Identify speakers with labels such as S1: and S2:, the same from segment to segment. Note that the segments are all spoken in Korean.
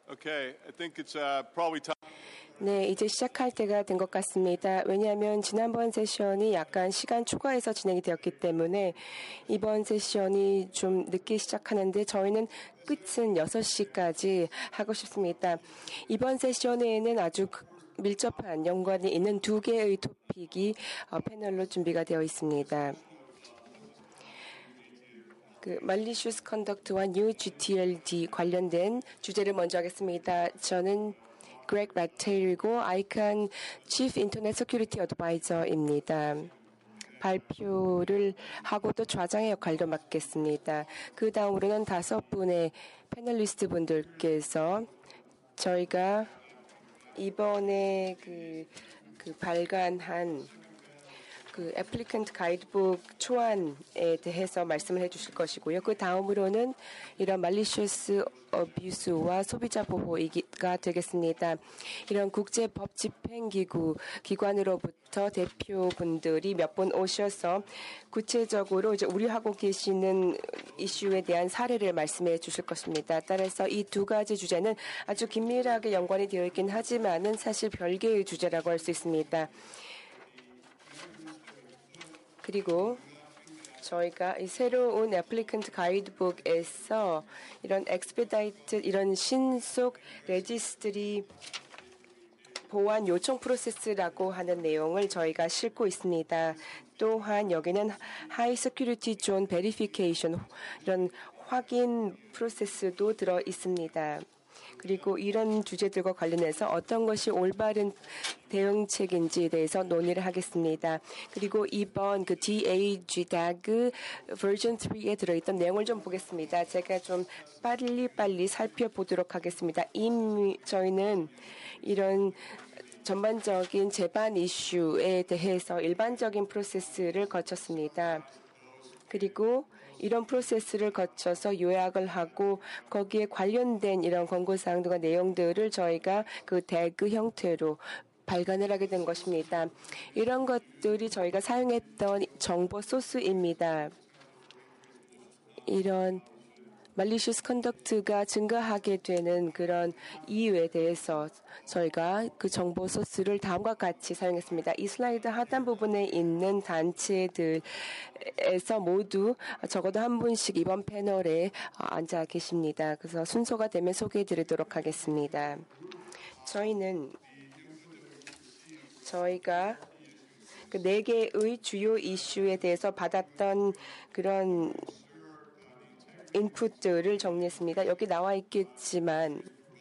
S1: Okay, I think it's probably time.
S2: 네, 이제 시작할 때가 된 것 같습니다. 왜냐하면 지난번 세션이 약간 시간 초과해서 진행이 되었기 때문에 이번 세션이 좀 늦게 시작하는데 저희는 끝은 6시까지 하고 싶습니다. 이번 세션에는 아주 밀접한 연관이 있는 2개의 토픽이 패널로 준비가 되어 있습니다. malicious conduct와 new GTLD 관련된 주제를 먼저 하겠습니다. 저는 Greg Rattail이고 ICANN Chief Internet Security Advisor입니다. 발표를 하고 또 좌장의 역할도 맡겠습니다. 그 다음으로는 5분의 패널리스트 분들께서 저희가 이번에 발간한 애플리컨트 가이드북 초안에 대해서 말씀을 해주실 것이고요. 그 다음으로는 이런 malicious abuse와 소비자 보호가 되겠습니다. 이런 국제 법 집행기구 기관으로부터 대표분들이 몇 분 오셔서 구체적으로 이제 우려하고 계시는 이슈에 대한 사례를 말씀해 주실 것입니다. 따라서 이 2가지 주제는 아주 긴밀하게 연관이 되어 있긴 하지만은 사실 별개의 주제라고 할 수 있습니다. 그리고 저희가 이 새로운 애플리컨트 가이드북에서 이런 expedited, 이런 신속 레지스트리 보안 요청 프로세스라고 하는 내용을 저희가 싣고 있습니다. 또한 여기는 high security zone verification, 이런 확인 프로세스도 들어 있습니다. 그리고 이런 주제들과 관련해서 어떤 것이 올바른 대응책인지에 대해서 논의를 하겠습니다. 그리고 이번 DAG version 3에 들어있던 내용을 좀 보겠습니다. 제가 좀 빨리 살펴보도록 하겠습니다. 이미 저희는 이런 전반적인 재반 이슈에 대해서 일반적인 프로세스를 거쳤습니다. 그리고 이런 프로세스를 거쳐서 요약을 하고 거기에 관련된 이런 권고사항들과 내용들을 저희가 태그 형태로 발간을 하게 된 것입니다. 이런 것들이 저희가 사용했던 정보 소스입니다. 이런 malicious conduct가 증가하게 되는 그런 이유에 대해서 저희가 그 정보 소스를 다음과 같이 사용했습니다. 이 슬라이드 하단 부분에 있는 단체들에서 모두 적어도 한 분씩 이번 패널에 앉아 계십니다. 그래서 순서가 되면 소개해 드리도록 하겠습니다. 저희가 4개의 주요 이슈에 대해서 받았던 그런 인풋들을 정리했습니다. 여기 나와 있겠지만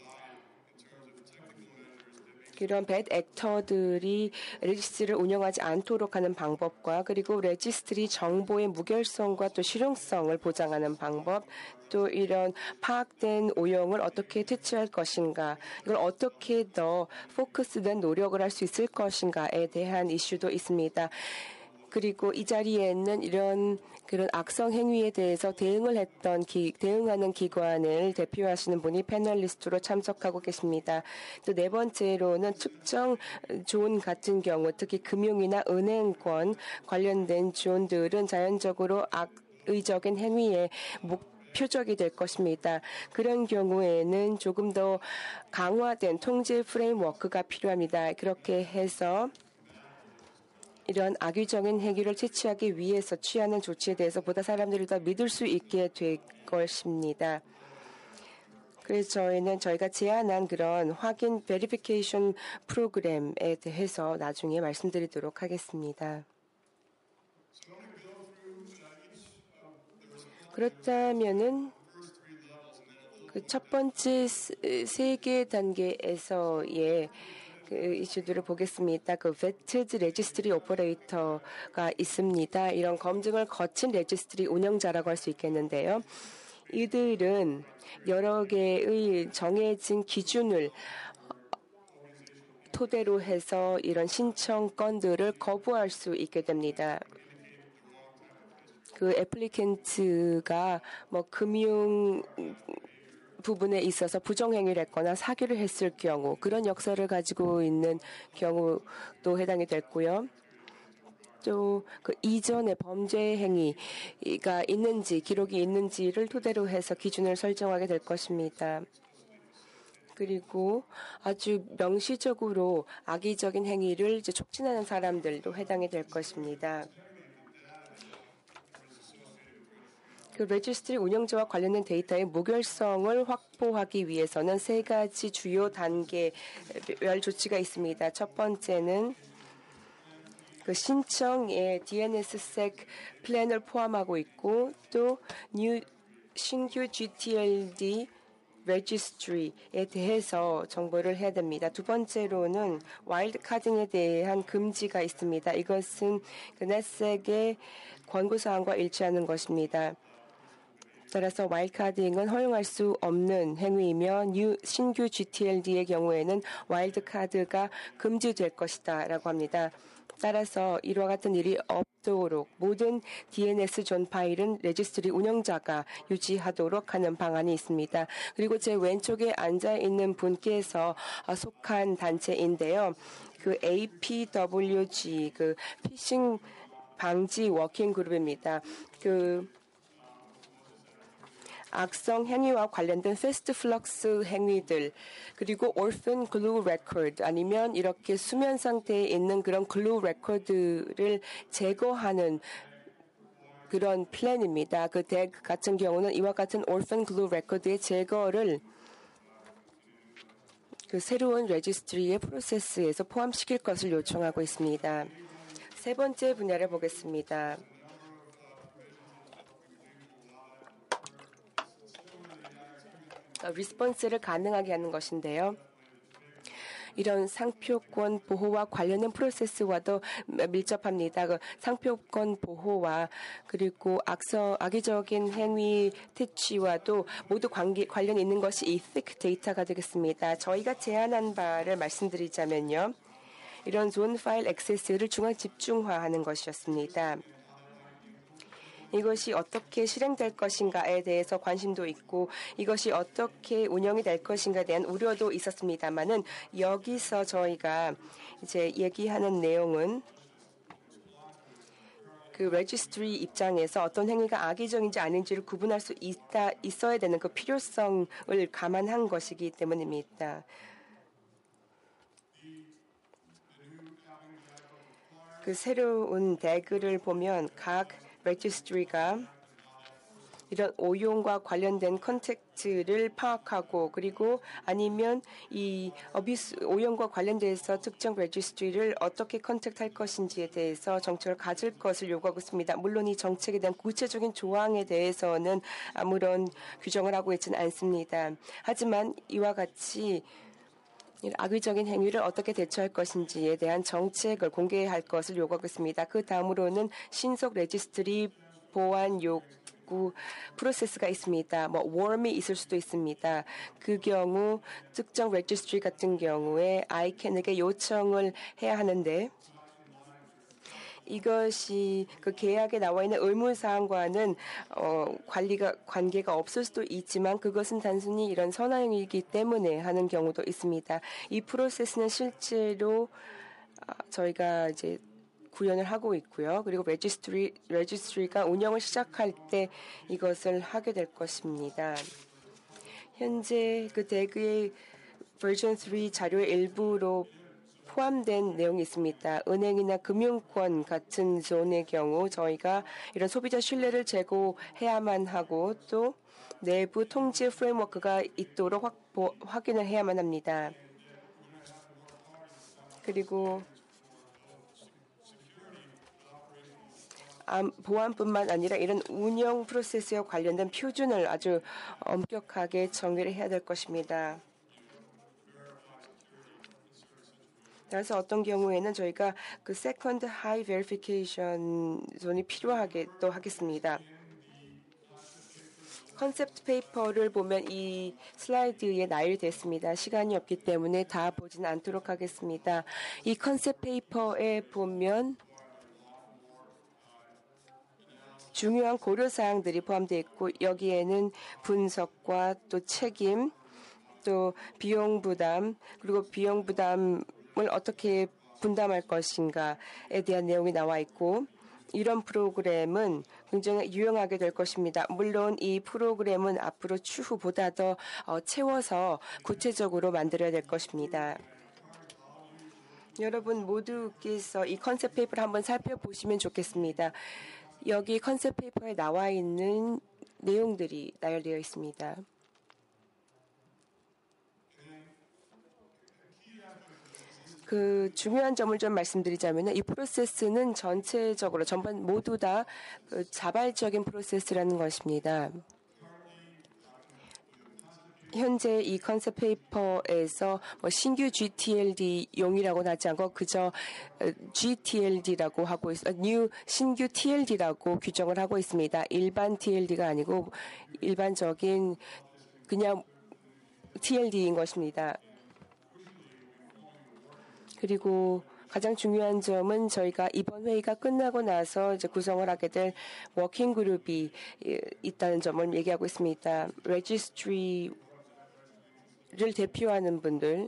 S2: 그런 bad actor들이 레지스트리를 운영하지 않도록 하는 방법과 그리고 레지스트리 정보의 무결성과 또 실용성을 보장하는 방법, 또 이런 파악된 오용을 어떻게 퇴치할 것인가, 이걸 어떻게 더 포커스된 노력을 할 수 있을 것인가에 대한 이슈도 있습니다. 그리고 이 자리에는 이런 그런 악성 행위에 대해서 대응하는 기관을 대표하시는 분이 패널리스트로 참석하고 계십니다. 또 4번째로는 특정 존 같은 경우, 특히 금융이나 은행권 관련된 존들은 자연적으로 악의적인 행위의 표적이 될 것입니다. 그런 경우에는 조금 더 강화된 통제 프레임워크가 필요합니다. 그렇게 해서 이런 악의적인 행위를 퇴치하기 위해서 취하는 조치에 대해서 보다 사람들이 더 믿을 수 있게 될 것입니다. 그래서 저희가 제안한 그런 확인 베리피케이션 프로그램에 대해서 나중에 말씀드리도록 하겠습니다. 그렇다면은 첫 번째 3개 단계에서의 이슈들을 보겠습니다. vetted registry operator가 있습니다. 이런 검증을 거친 레지스트리 운영자라고 할 수 있겠는데요. 이들은 여러 개의 정해진 기준을 토대로 해서 이런 신청 건들을 거부할 수 있게 됩니다. 애플리컨트가 금융 부분에 있어서 부정행위를 했거나 사기를 했을 경우, 그런 역사를 가지고 있는 경우도 해당이 됐고요. 또 이전에 범죄 행위가 있는지, 기록이 있는지를 토대로 해서 기준을 설정하게 될 것입니다. 그리고 아주 명시적으로 악의적인 행위를 이제 촉진하는 사람들도 해당이 될 것입니다. 그 레지스트리 운영자와 관련된 데이터의 무결성을 확보하기 위해서는 세 가지 주요 단계별 조치가 있습니다. 첫 번째는 그 신청에 DNSSEC 플랜을 포함하고 있고 또 신규 GTLD 레지스트리에 대해서 정보를 해야 됩니다. 두 번째로는 와일드 카딩에 대한 금지가 있습니다. 이것은 그 넷색의 권고사항과 일치하는 것입니다. 따라서 와일드 카딩은 허용할 수 없는 행위이며 신규 GTLD의 경우에는 와일드 카드가 금지될 것이다 라고 합니다. 따라서 이와 같은 일이 없도록 모든 DNS 존 파일은 레지스트리 운영자가 유지하도록 하는 방안이 있습니다. 그리고 제 왼쪽에 앉아 있는 분께서 속한 단체인데요. 그 APWG 그 피싱 방지 워킹 그룹입니다. 그 악성 행위와 관련된 패스트 플럭스 행위들 그리고 orphan glue record 아니면 이렇게 수면 상태에 있는 그런 글루 레코드를 제거하는 그런 플랜입니다. 그 덱 같은 경우는 이와 같은 orphan glue record의 제거를 그 새로운 레지스트리의 프로세스에서 포함시킬 것을 요청하고 있습니다. 세 번째 분야를 보겠습니다. 리스폰스를 가능하게 하는 것인데요. 이런 상표권 보호와 관련된 프로세스와도 밀접합니다. 그 상표권 보호와 그리고 악의적인 행위 퇴치와도 모두 관련이 있는 것이 이 thick 데이터가 되겠습니다. 저희가 제안한 바를 말씀드리자면요. 이런 존 파일 액세스를 중앙 집중화하는 것이었습니다. 이것이 어떻게 실행될 것인가에 대해서 관심도 있고 이것이 어떻게 운영이 될 것인가에 대한 우려도 있었습니다만은 여기서 저희가 이제 얘기하는 내용은 그 레지스트리 입장에서 어떤 행위가 악의적인지 아닌지를 구분할 수 있어야 되는 그 필요성을 감안한 것이기 때문입니다. 그 새로운 대글을 보면 각 레지스트리가 이런 오용과 관련된 컨택트를 파악하고 그리고 아니면 이 오용과 관련돼서 특정 레지스트리를 어떻게 컨택트할 것인지에 대해서 정책을 가질 것을 요구하고 있습니다. 물론 이 정책에 대한 구체적인 조항에 대해서는 아무런 규정을 하고 있지는 않습니다. 하지만 이와 같이 악의적인 행위를 어떻게 대처할 것인지에 대한 정책을 공개할 것을 요구하고 있습니다. 그 다음으로는 신속 레지스트리 보안 요구 프로세스가 있습니다. 웜이 있을 수도 있습니다. 그 경우 특정 레지스트리 같은 경우에 ICANN에게 요청을 해야 하는데 이것이 그 계약에 나와 있는 의무사항과는 관계가 없을 수도 있지만 그것은 단순히 이런 선언이기 때문에 하는 경우도 있습니다. 이 프로세스는 실제로 저희가 이제 구현을 하고 있고요. 그리고 레지스트리가 운영을 시작할 때 이것을 하게 될 것입니다. 현재 그 대그의 버전 3 자료의 일부로 포함된 내용이 있습니다. 은행이나 금융권 같은 존의 경우 저희가 이런 소비자 신뢰를 제고해야만 하고 또 내부 통제 프레임워크가 있도록 확인을 해야만 합니다. 그리고 보안뿐만 아니라 이런 운영 프로세스와 관련된 표준을 아주 엄격하게 정의를 해야 될 것입니다. 그래서 어떤 경우에는 저희가 그 세컨드 하이 베리피케이션 존이 필요하게 또 하겠습니다. 컨셉트 페이퍼를 보면 이 슬라이드에 나열이 됐습니다. 시간이 없기 때문에 다 보지는 않도록 하겠습니다. 이 컨셉트 페이퍼에 보면 중요한 고려사항들이 포함되어 있고 여기에는 분석과 또 책임, 또 비용 부담, 그리고 비용 부담을 어떻게 분담할 것인가에 대한 내용이 나와 있고 이런 프로그램은 굉장히 유용하게 될 것입니다. 물론 이 프로그램은 앞으로 추후 보다 더 채워서 구체적으로 만들어야 될 것입니다. 여러분 모두께서 이 컨셉 페이퍼를 한번 살펴보시면 좋겠습니다. 여기 컨셉 페이퍼에 나와 있는 내용들이 나열되어 있습니다. 그 중요한 점을 좀 말씀드리자면 이 프로세스는 전체적으로 전반 모두 다 그 자발적인 프로세스라는 것입니다. 현재 이 컨셉 페이퍼에서 신규 GTLD 용이라고는 하지 않고 그저 GTLD라고 하고 신규 TLD라고 규정을 하고 있습니다. 일반 TLD가 아니고 일반적인 그냥 TLD인 것입니다. 그리고 가장 중요한 점은 저희가 이번 회의가 끝나고 나서 이제 구성을 하게 될 워킹 그룹이 있다는 점을 얘기하고 있습니다. 레지스트리를 대표하는 분들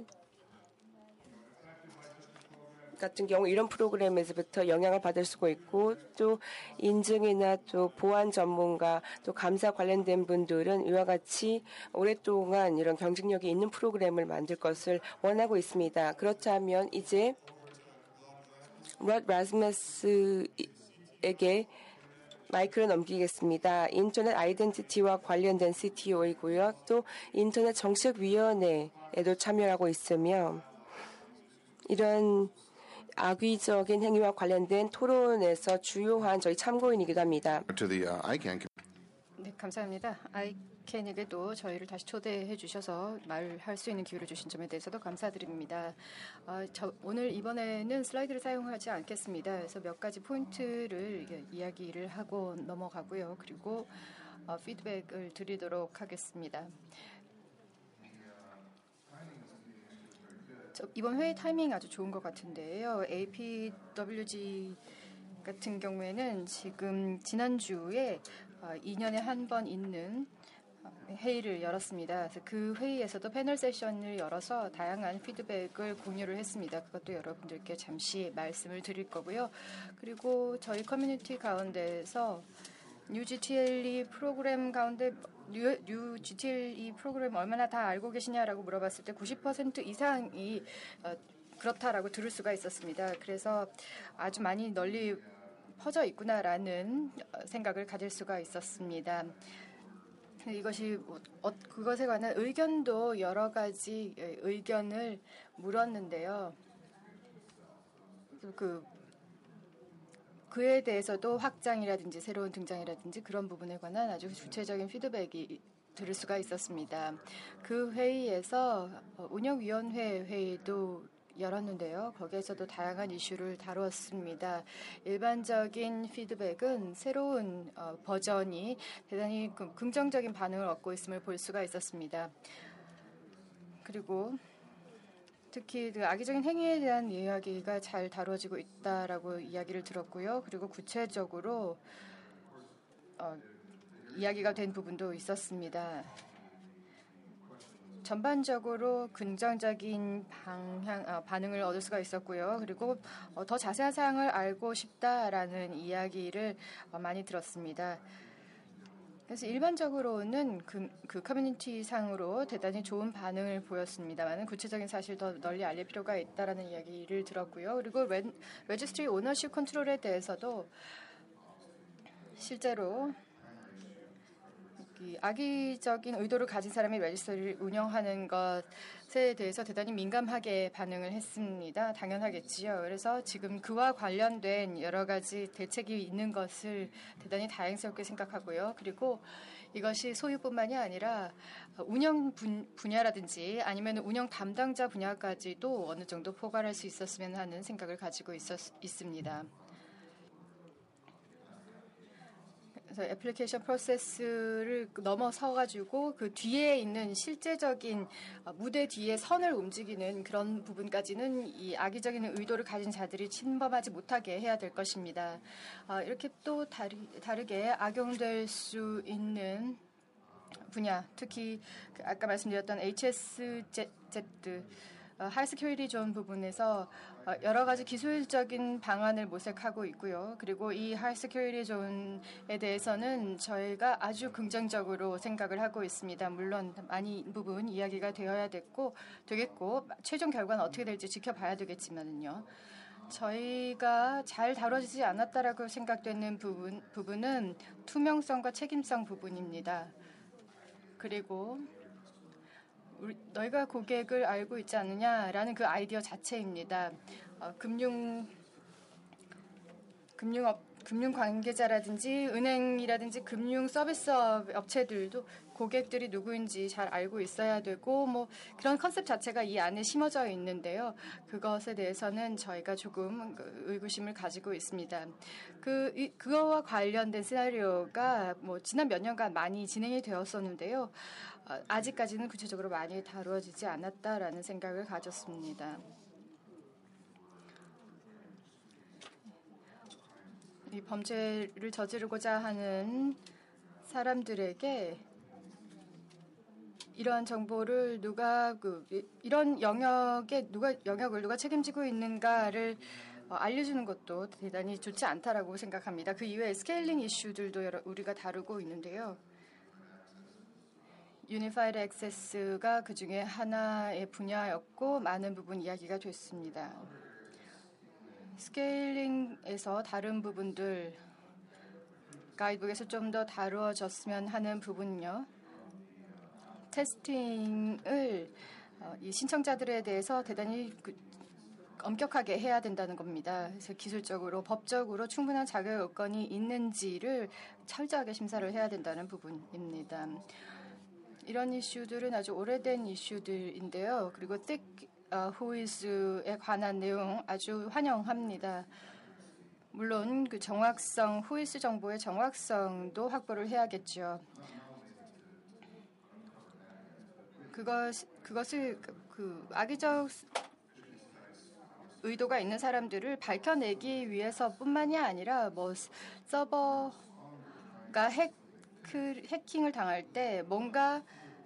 S2: 같은 경우 이런 프로그램에서부터 영향을 받을 수가 있고 또 인증이나 또 보안 전문가 또 감사 관련된 분들은 이와 같이 오랫동안 이런 경쟁력이 있는 프로그램을 만들 것을 원하고 있습니다. 그렇다면 이제 롯 라스머스에게 마이크를 넘기겠습니다. 인터넷 아이덴티티와 관련된 CTO이고요. 또 인터넷 정책위원회에도 참여하고 있으며 이런 악의적인 행위와 관련된 토론에서 주요한 저희 참고인이기도 합니다.
S3: 네, 감사합니다. 아이캔에게도 저희를 다시 초대해 주셔서 말할 수 있는 기회를 주신 점에 대해서도 감사드립니다. 오늘 이번에는 슬라이드를 사용하지 않겠습니다. 그래서 몇 가지 포인트를 이야기를 하고 넘어가고요. 그리고 피드백을 드리도록 하겠습니다. 이번 회의 타이밍 아주 좋은 것 같은데요. APWG 같은 경우에는 지금 지난주에 2년에 한 번 있는 회의를 열었습니다. 그래서 그 회의에서도 패널 세션을 열어서 다양한 피드백을 공유를 했습니다. 그것도 여러분들께 잠시 말씀을 드릴 거고요. 그리고 저희 커뮤니티 가운데에서 UGTLE 프로그램 가운데 UGTLE 프로그램 얼마나 다 알고 계시냐라고 물어봤을 때 90% 이상이 그렇다라고 들을 수가 있었습니다. 그래서 아주 많이 널리 퍼져 있구나라는 생각을 가질 수가 있었습니다. 이것이 그것에 관한 의견도 여러 가지 의견을 물었는데요. 그에 대해서도 확장이라든지 새로운 등장이라든지 그런 부분에 관한 아주 구체적인 피드백이 들을 수가 있었습니다. 그 회의에서 운영위원회 회의도 열었는데요. 거기에서도 다양한 이슈를 다루었습니다. 일반적인 피드백은 새로운 버전이 대단히 긍정적인 반응을 얻고 있음을 볼 수가 있었습니다. 그리고 특히 그 악의적인 행위에 대한 이야기가 잘 다뤄지고 있다라고 이야기를 들었고요. 그리고 구체적으로 이야기가 된 부분도 있었습니다. 전반적으로 긍정적인 반응을 얻을 수가 있었고요. 그리고 더 자세한 사항을 알고 싶다라는 이야기를 많이 들었습니다. 그래서 일반적으로는 그 커뮤니티 상으로 대단히 좋은 반응을 보였습니다만 구체적인 사실 더 널리 알릴 필요가 있다라는 이야기를 들었고요. 그리고 레지스트리 오너십 컨트롤에 대해서도 실제로 악의적인 의도를 가진 사람이 레지스트리를 운영하는 것에 대해서 대단히 민감하게 반응을 했습니다. 당연하겠지요. 그래서 지금 그와 관련된 여러 가지 대책이 있는 것을 대단히 다행스럽게 생각하고요. 그리고 이것이 소유뿐만이 아니라 운영 분야라든지 아니면 운영 담당자 분야까지도 어느 정도 포괄할 수 있었으면 하는 생각을 가지고 있습니다. 그래서 애플리케이션 프로세스를 넘어서 가지고 그 뒤에 있는 실제적인 무대 뒤에 선을 움직이는 그런 부분까지는 이 악의적인 의도를 가진 자들이 침범하지 못하게 해야 될 것입니다. 이렇게 또 다르게 악용될 수 있는 분야, 특히 아까 말씀드렸던 HSZ 하이 시큐리티 존 부분에서 여러 가지 기술적인 방안을 모색하고 있고요. 그리고 이 하이 시큐리티 존에 대해서는 저희가 아주 긍정적으로 생각을 하고 있습니다. 물론 많이 부분 이야기가 되겠고 최종 결과는 어떻게 될지 지켜봐야 되겠지만요. 저희가 잘 다뤄지지 않았다라고 생각되는 부분은 투명성과 책임성 부분입니다. 그리고 너희가 고객을 알고 있지 않느냐라는 그 아이디어 자체입니다. 금융 관계자라든지 은행이라든지 금융 서비스 업체들도 고객들이 누구인지 잘 알고 있어야 되고 그런 컨셉 자체가 이 안에 심어져 있는데요. 그것에 대해서는 저희가 조금 의구심을 가지고 있습니다. 그거와 관련된 시나리오가 지난 몇 년간 많이 진행이 되었었는데요. 아직까지는 구체적으로 많이 다루어지지 않았다라는 생각을 가졌습니다. 이 범죄를 저지르고자 하는 사람들에게 이러한 정보를 이런 영역을 누가 책임지고 있는가를 알려주는 것도 대단히 좋지 않다라고 생각합니다. 그 이외에 스케일링 이슈들도 우리가 다루고 있는데요. 유니파이드 액세스가 그 중에 하나의 분야였고 많은 부분 이야기가 됐습니다. 스케일링에서 다른 부분들 가이드북에서 좀 더 다루어졌으면 하는 부분은요. 테스팅을 이 신청자들에 대해서 대단히 엄격하게 해야 된다는 겁니다. 그래서 기술적으로, 법적으로 충분한 자격 요건이 있는지를 철저하게 심사를 해야 된다는 부분입니다. 이런 이슈들은 아주 오래된 이슈들인데요. 그리고 thick whois에 관한 내용 아주 환영합니다. 물론 그 정확성, whois 정보의 정확성도 확보를 해야겠죠. 그것을 악의적 의도가 있는 사람들을 밝혀내기 위해서뿐만이 아니라 서버가 해킹을 당할 때 뭔가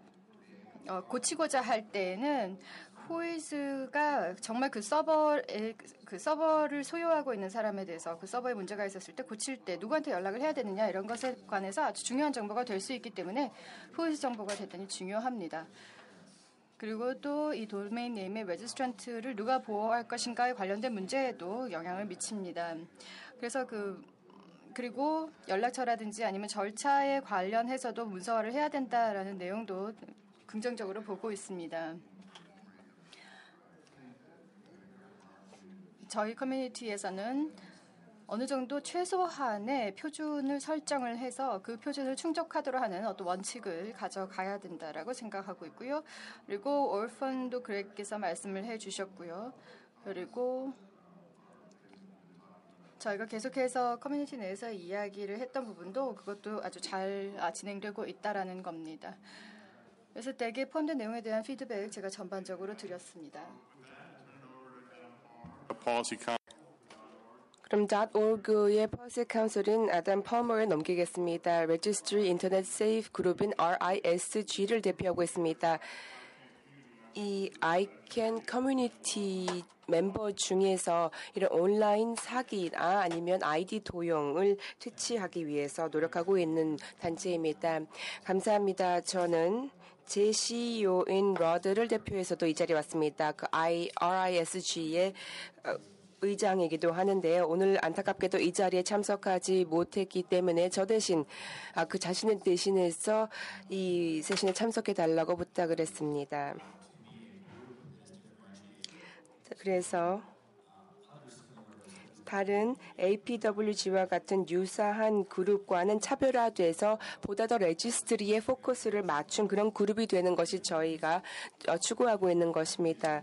S3: 고치고자 할 때에는 whois가 정말 그 서버를 소유하고 있는 사람에 대해서 그 서버에 문제가 있었을 때 고칠 때 누구한테 연락을 해야 되느냐 이런 것에 관해서 아주 중요한 정보가 될 수 있기 때문에 whois 정보가 대단히 중요합니다. 그리고 또 이 도메인 네임의 레지스트런트를 누가 보호할 것인가에 관련된 문제에도 영향을 미칩니다. 그래서 그리고 연락처라든지 아니면 절차에 관련해서도 문서화를 해야 된다라는 내용도 긍정적으로 보고 있습니다. 저희 커뮤니티에서는 어느 정도 최소한의 표준을 설정을 해서 그 표준을 충족하도록 하는 어떤 원칙을 가져가야 된다라고 생각하고 있고요. 그리고 올펀도 그렉께서 말씀을 해주셨고요. 그리고 저희가 계속해서 커뮤니티 내에서 이야기를 했던 부분도 그것도 아주 잘 진행되고 있다라는 겁니다. 그래서 대개 포함된 내용에 대한 피드백 제가 전반적으로 드렸습니다.
S2: 그럼 .org의 policy counsel인 아담 퍼머를 넘기겠습니다. Registry Internet Safe 그룹인 RISG를 대표하고 있습니다. 이 ICANN 커뮤니티 멤버 중에서 이런 온라인 사기나 아니면 아이디 도용을 퇴치하기 위해서 노력하고 있는 단체입니다. 감사합니다. 저는 제 CEO인 러드를 대표해서도 이 자리에 왔습니다. 그 RISG의 의장이기도 하는데요. 오늘 안타깝게도 이 자리에 참석하지 못했기 때문에 저 대신 그 자신을 대신해서 이 세션에 참석해 달라고 부탁을 했습니다. 그래서 다른 APWG와 같은 유사한 그룹과는 차별화돼서 보다 더 레지스트리에 포커스를 맞춘 그런 그룹이 되는 것이 저희가 추구하고 있는 것입니다.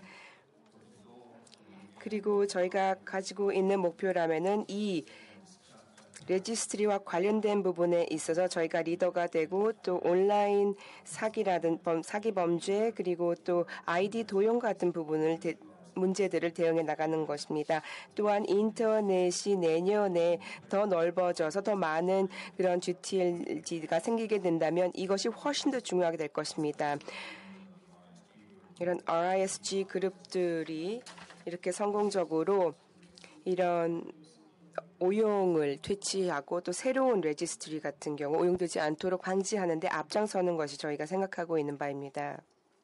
S2: 그리고 저희가 가지고 있는 목표라면은 이 레지스트리와 관련된 부분에 있어서 저희가 리더가 되고 또 온라인 사기라든 사기 범죄 그리고 또 아이디 도용 같은 문제들을 대응해 나가는 것입니다. 또한 인터넷이 내년에 더 넓어져서 더 많은 그런 GTLG가 생기게 된다면 이것이 훨씬 더 중요하게 될 것입니다. 이런 RISG 그룹들이 이렇게 성공적으로 이런 오용을 퇴치하고 또 새로운 레지스트리 같은 경우 오용되지 않도록 방지하는 데 앞장서는 것이 저희가 생각하고 있는 바입니다.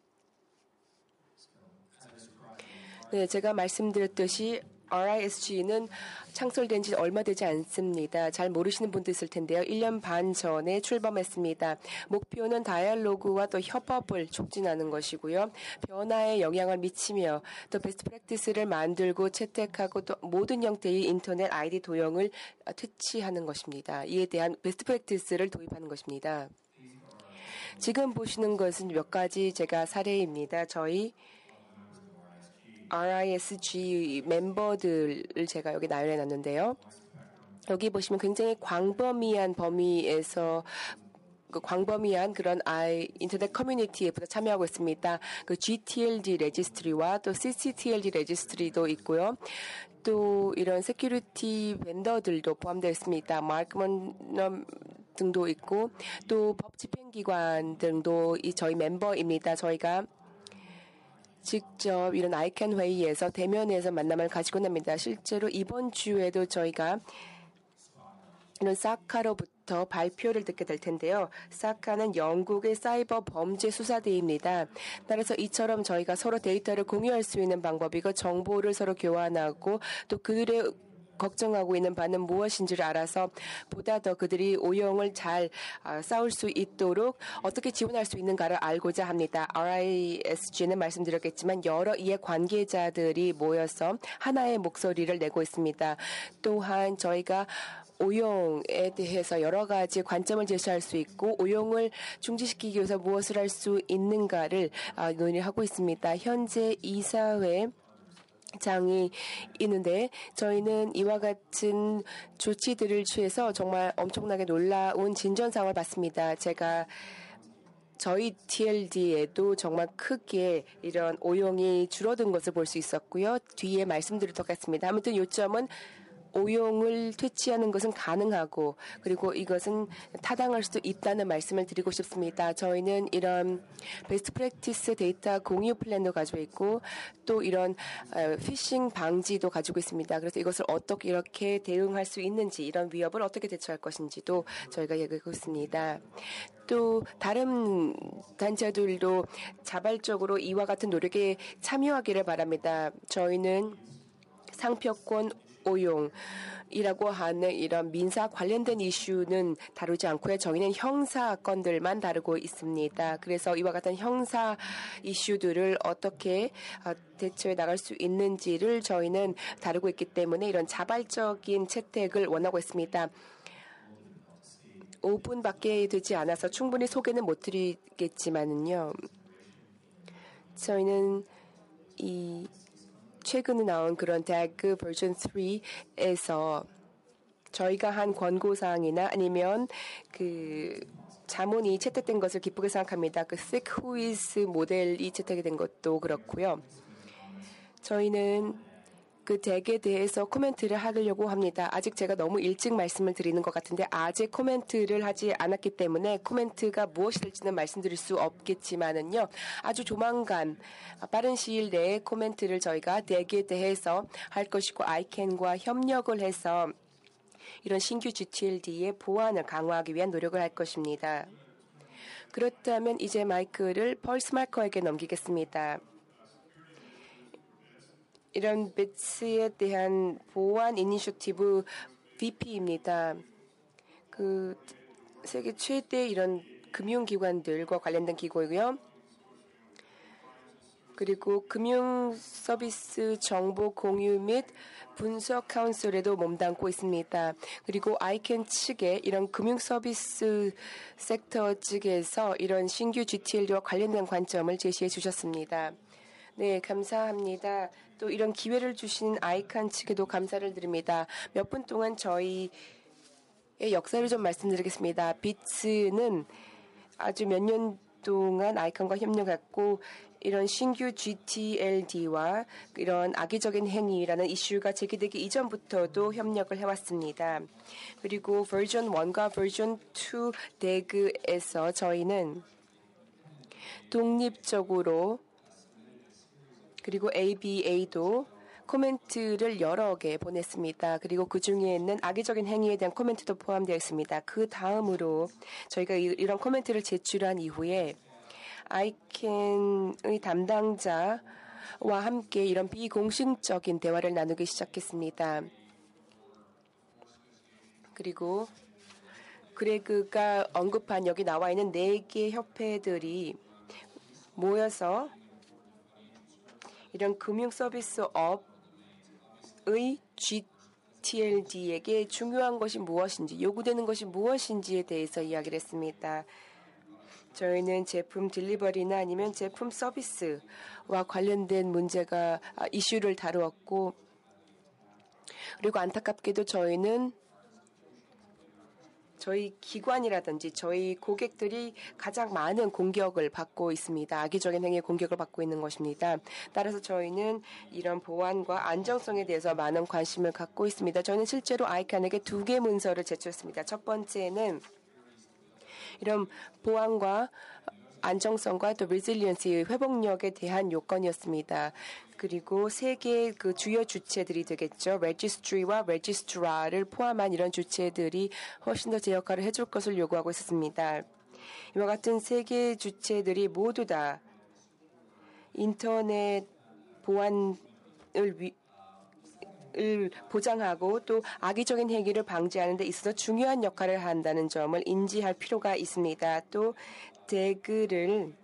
S2: 네, 제가 말씀드렸듯이 RISG는 창설된 지 얼마 되지 않습니다. 잘 모르시는 분도 있을 텐데요. 1년 반 전에 출범했습니다. 목표는 다이얼로그와 또 협업을 촉진하는 것이고요. 변화에 영향을 미치며 또 베스트 프랙티스를 만들고 채택하고 또 모든 형태의 인터넷 아이디 도용을 퇴치하는 것입니다. 이에 대한 베스트 프랙티스를 도입하는 것입니다. 지금 보시는 것은 몇 가지 제가 사례입니다. 저희 RISG 멤버들을 제가 여기 나열해 놨는데요. 여기 보시면 굉장히 광범위한 범위에서 광범위한 그런 인터넷 커뮤니티에 참여하고 있습니다. 그 GTLD 레지스트리와 또 CCTLD 레지스트리도 있고요. 또 이런 세큐리티 벤더들도 포함되어 있습니다. 마크먼 등도 있고 또 법 집행기관 등도 저희 멤버입니다. 저희가 직접 이런 아이캔 회의에서 대면에서 만남을 가지곤 합니다. 실제로 이번 주에도 저희가 이런 사카로부터 발표를 듣게 될 텐데요. 사카는 영국의 사이버 범죄 수사대입니다. 따라서 이처럼 저희가 서로 데이터를 공유할 수 있는 방법이고 정보를 서로 교환하고 또 그들의 걱정하고 있는 바는 무엇인지를 알아서 보다 더 그들이 오용을 잘 싸울 수 있도록 어떻게 지원할 수 있는가를 알고자 합니다. RISG는 말씀드렸겠지만 여러 이해 관계자들이 모여서 하나의 목소리를 내고 있습니다. 또한 저희가 오용에 대해서 여러 가지 관점을 제시할 수 있고 오용을 중지시키기 위해서 무엇을 할 수 있는가를 논의하고 있습니다. 현재 이사회 장이 있는데 저희는 이와 같은 조치들을 취해서 정말 엄청나게 놀라운 진전상을 받습니다. 제가 저희 TLD에도 정말 크게 이런 오용이 줄어든 것을 볼 수 있었고요. 뒤에 말씀드리도록 하겠습니다. 아무튼 요점은 오용을 퇴치하는 것은 가능하고 그리고 이것은 타당할 수도 있다는 말씀을 드리고 싶습니다. 저희는 이런 베스트 프랙티스 데이터 공유 플랜도 가지고 있고 또 이런 피싱 방지도 가지고 있습니다. 그래서 이것을 어떻게 이렇게 대응할 수 있는지 이런 위협을 어떻게 대처할 것인지도 저희가 얘기하고 있습니다. 또 다른 단체들도 자발적으로 이와 같은 노력에 참여하기를 바랍니다. 저희는 상표권 오용이라고 하는 이런 민사 관련된 이슈는 다루지 않고요. 저희는 형사 건들만 다루고 있습니다. 그래서 이와 같은 형사 이슈들을 어떻게 대처해 나갈 수 있는지를 저희는 다루고 있기 때문에 이런 자발적인 채택을 원하고 있습니다. 5분밖에 되지 않아서 충분히 소개는 못 드리겠지만은요. 저희는 최근에 나온 그런 DAG 버전 3에서 저희가 한 권고사항이나 아니면 그 자문이 채택된 것을 기쁘게 생각합니다. 그 Thick Who Is 모델이 채택이 된 것도 그렇고요. 저희는 그 덱에 대해서 코멘트를 하려고 합니다. 아직 제가 너무 일찍 말씀을 드리는 것 같은데 아직 코멘트를 하지 않았기 때문에 코멘트가 무엇이 될지는 말씀드릴 수 없겠지만은요. 아주 조만간 빠른 시일 내에 코멘트를 저희가 덱에 대해서 할 것이고 아이캔과 협력을 해서 이런 신규 GTLD의 보안을 강화하기 위한 노력을 할 것입니다. 그렇다면 이제 마이크를 펄스 마커에게 넘기겠습니다. 이런 비츠에 대한 보안 이니셔티브 VP입니다. 그 세계 최대 이런 금융기관들과 관련된 기구이고요. 그리고 금융 서비스 정보 공유 및 분석 카운슬에도 몸담고 있습니다. 그리고 아이캔 측에 이런 금융 서비스 섹터 측에서 이런 신규 GTL과 관련된 관점을 제시해 주셨습니다. 네, 감사합니다. 또 이런 기회를 주신 아이칸 측에도 감사를 드립니다. 몇 분 동안 저희의 역사를 좀 말씀드리겠습니다. 비츠는 아주 몇 년 동안 아이칸과 협력했고 이런 신규 GTLD와 이런 악의적인 행위라는 이슈가 제기되기 이전부터도 협력을 해왔습니다. 그리고 버전 1과 버전 2 덱에서 저희는 독립적으로 그리고 ABA도 코멘트를 여러 개 보냈습니다. 그리고 그 중에는 악의적인 행위에 대한 코멘트도 포함되어 있습니다. 그 다음으로 저희가 이런 코멘트를 제출한 이후에 ICAN의 담당자와 함께 이런 비공식적인 대화를 나누기 시작했습니다. 그리고 그레그가 언급한 여기 나와 있는 4개 협회들이 모여서 이런 금융 서비스 업의 GTLD에게 중요한 것이 무엇인지, 요구되는 것이 무엇인지에 대해서 이야기를 했습니다. 저희는 제품 딜리버리나 아니면 제품 서비스와 관련된 문제가 이슈를 다루었고, 그리고 안타깝게도 저희는 저희 기관이라든지 저희 고객들이 가장 많은 공격을 받고 있습니다. 악의적인 행위의 공격을 받고 있는 것입니다. 따라서 저희는 이런 보안과 안정성에 대해서 많은 관심을 갖고 있습니다. 저희는 실제로 ICAN에게 2개 문서를 제출했습니다. 첫 번째는 이런 보안과 안정성과 또 resiliency, 회복력에 대한 요건이었습니다. 그리고 3개의 그 주요 주체들이 되겠죠. registry와 registrar를 포함한 이런 주체들이 훨씬 더 제 역할을 해줄 것을 요구하고 있었습니다. 이와 같은 3개의 주체들이 모두 다 인터넷 보안을 보장하고 또 악의적인 행위를 방지하는 데 있어서 중요한 역할을 한다는 점을 인지할 필요가 있습니다. 또 댓글을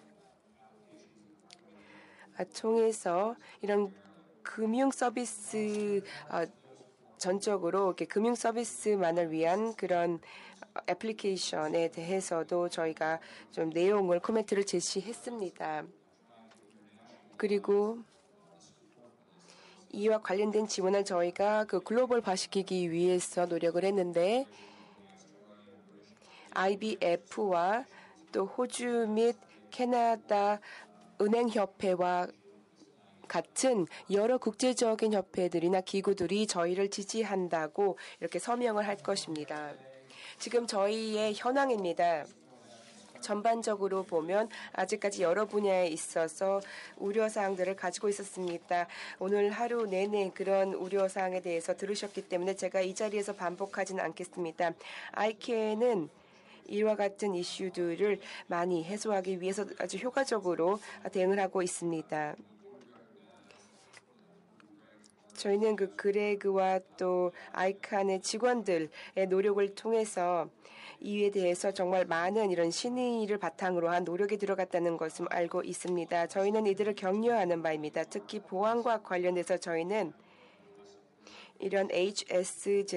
S2: 통해서 이런 금융 서비스 전적으로 이렇게 금융 서비스만을 위한 그런 애플리케이션에 대해서도 저희가 좀 내용을 코멘트를 제시했습니다. 그리고 이와 관련된 지원을 저희가 그 글로벌화시키기 위해서 노력을 했는데 IBF와 또 호주 및 캐나다 은행협회와 같은 여러 국제적인 협회들이나 기구들이 저희를 지지한다고 이렇게 서명을 할 것입니다. 지금 저희의 현황입니다. 전반적으로 보면 아직까지 여러 분야에 있어서 우려사항들을 가지고 있었습니다. 오늘 하루 내내 그런 우려사항에 대해서 들으셨기 때문에 제가 이 자리에서 반복하지는 않겠습니다. ICAN은 이와 같은 이슈들을 많이 해소하기 위해서 아주 효과적으로 대응을 하고 있습니다. 저희는 그 그레그와 또 ICAN의 직원들의 노력을 통해서 이에 대해서 정말 많은 이런 신의를 바탕으로 한 노력이 들어갔다는 것을 알고 있습니다. 저희는 이들을 격려하는 바입니다. 특히 보안과 관련해서 저희는 이런 HSZ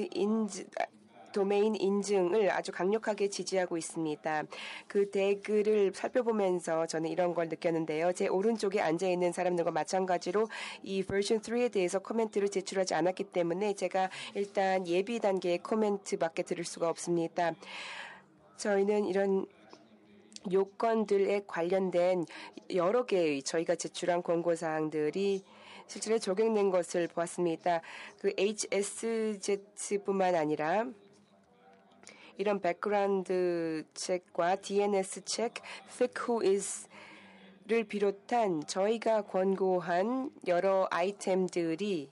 S2: 도메인 인증을 아주 강력하게 지지하고 있습니다. 그 댓글을 살펴보면서 저는 이런 걸 느꼈는데요. 제 오른쪽에 앉아있는 사람들과 마찬가지로 이 버전 3에 대해서 코멘트를 제출하지 않았기 때문에 제가 일단 예비 단계의 코멘트밖에 들을 수가 없습니다. 저희는 이런 요건들에 관련된 여러 개의 저희가 제출한 권고사항들이 실제로 적용된 것을 보았습니다. 그 HSZ뿐만 아니라 이런 백그라운드 체크와 DNS 체크, Thick Who Is를 비롯한 저희가 권고한 여러 아이템들이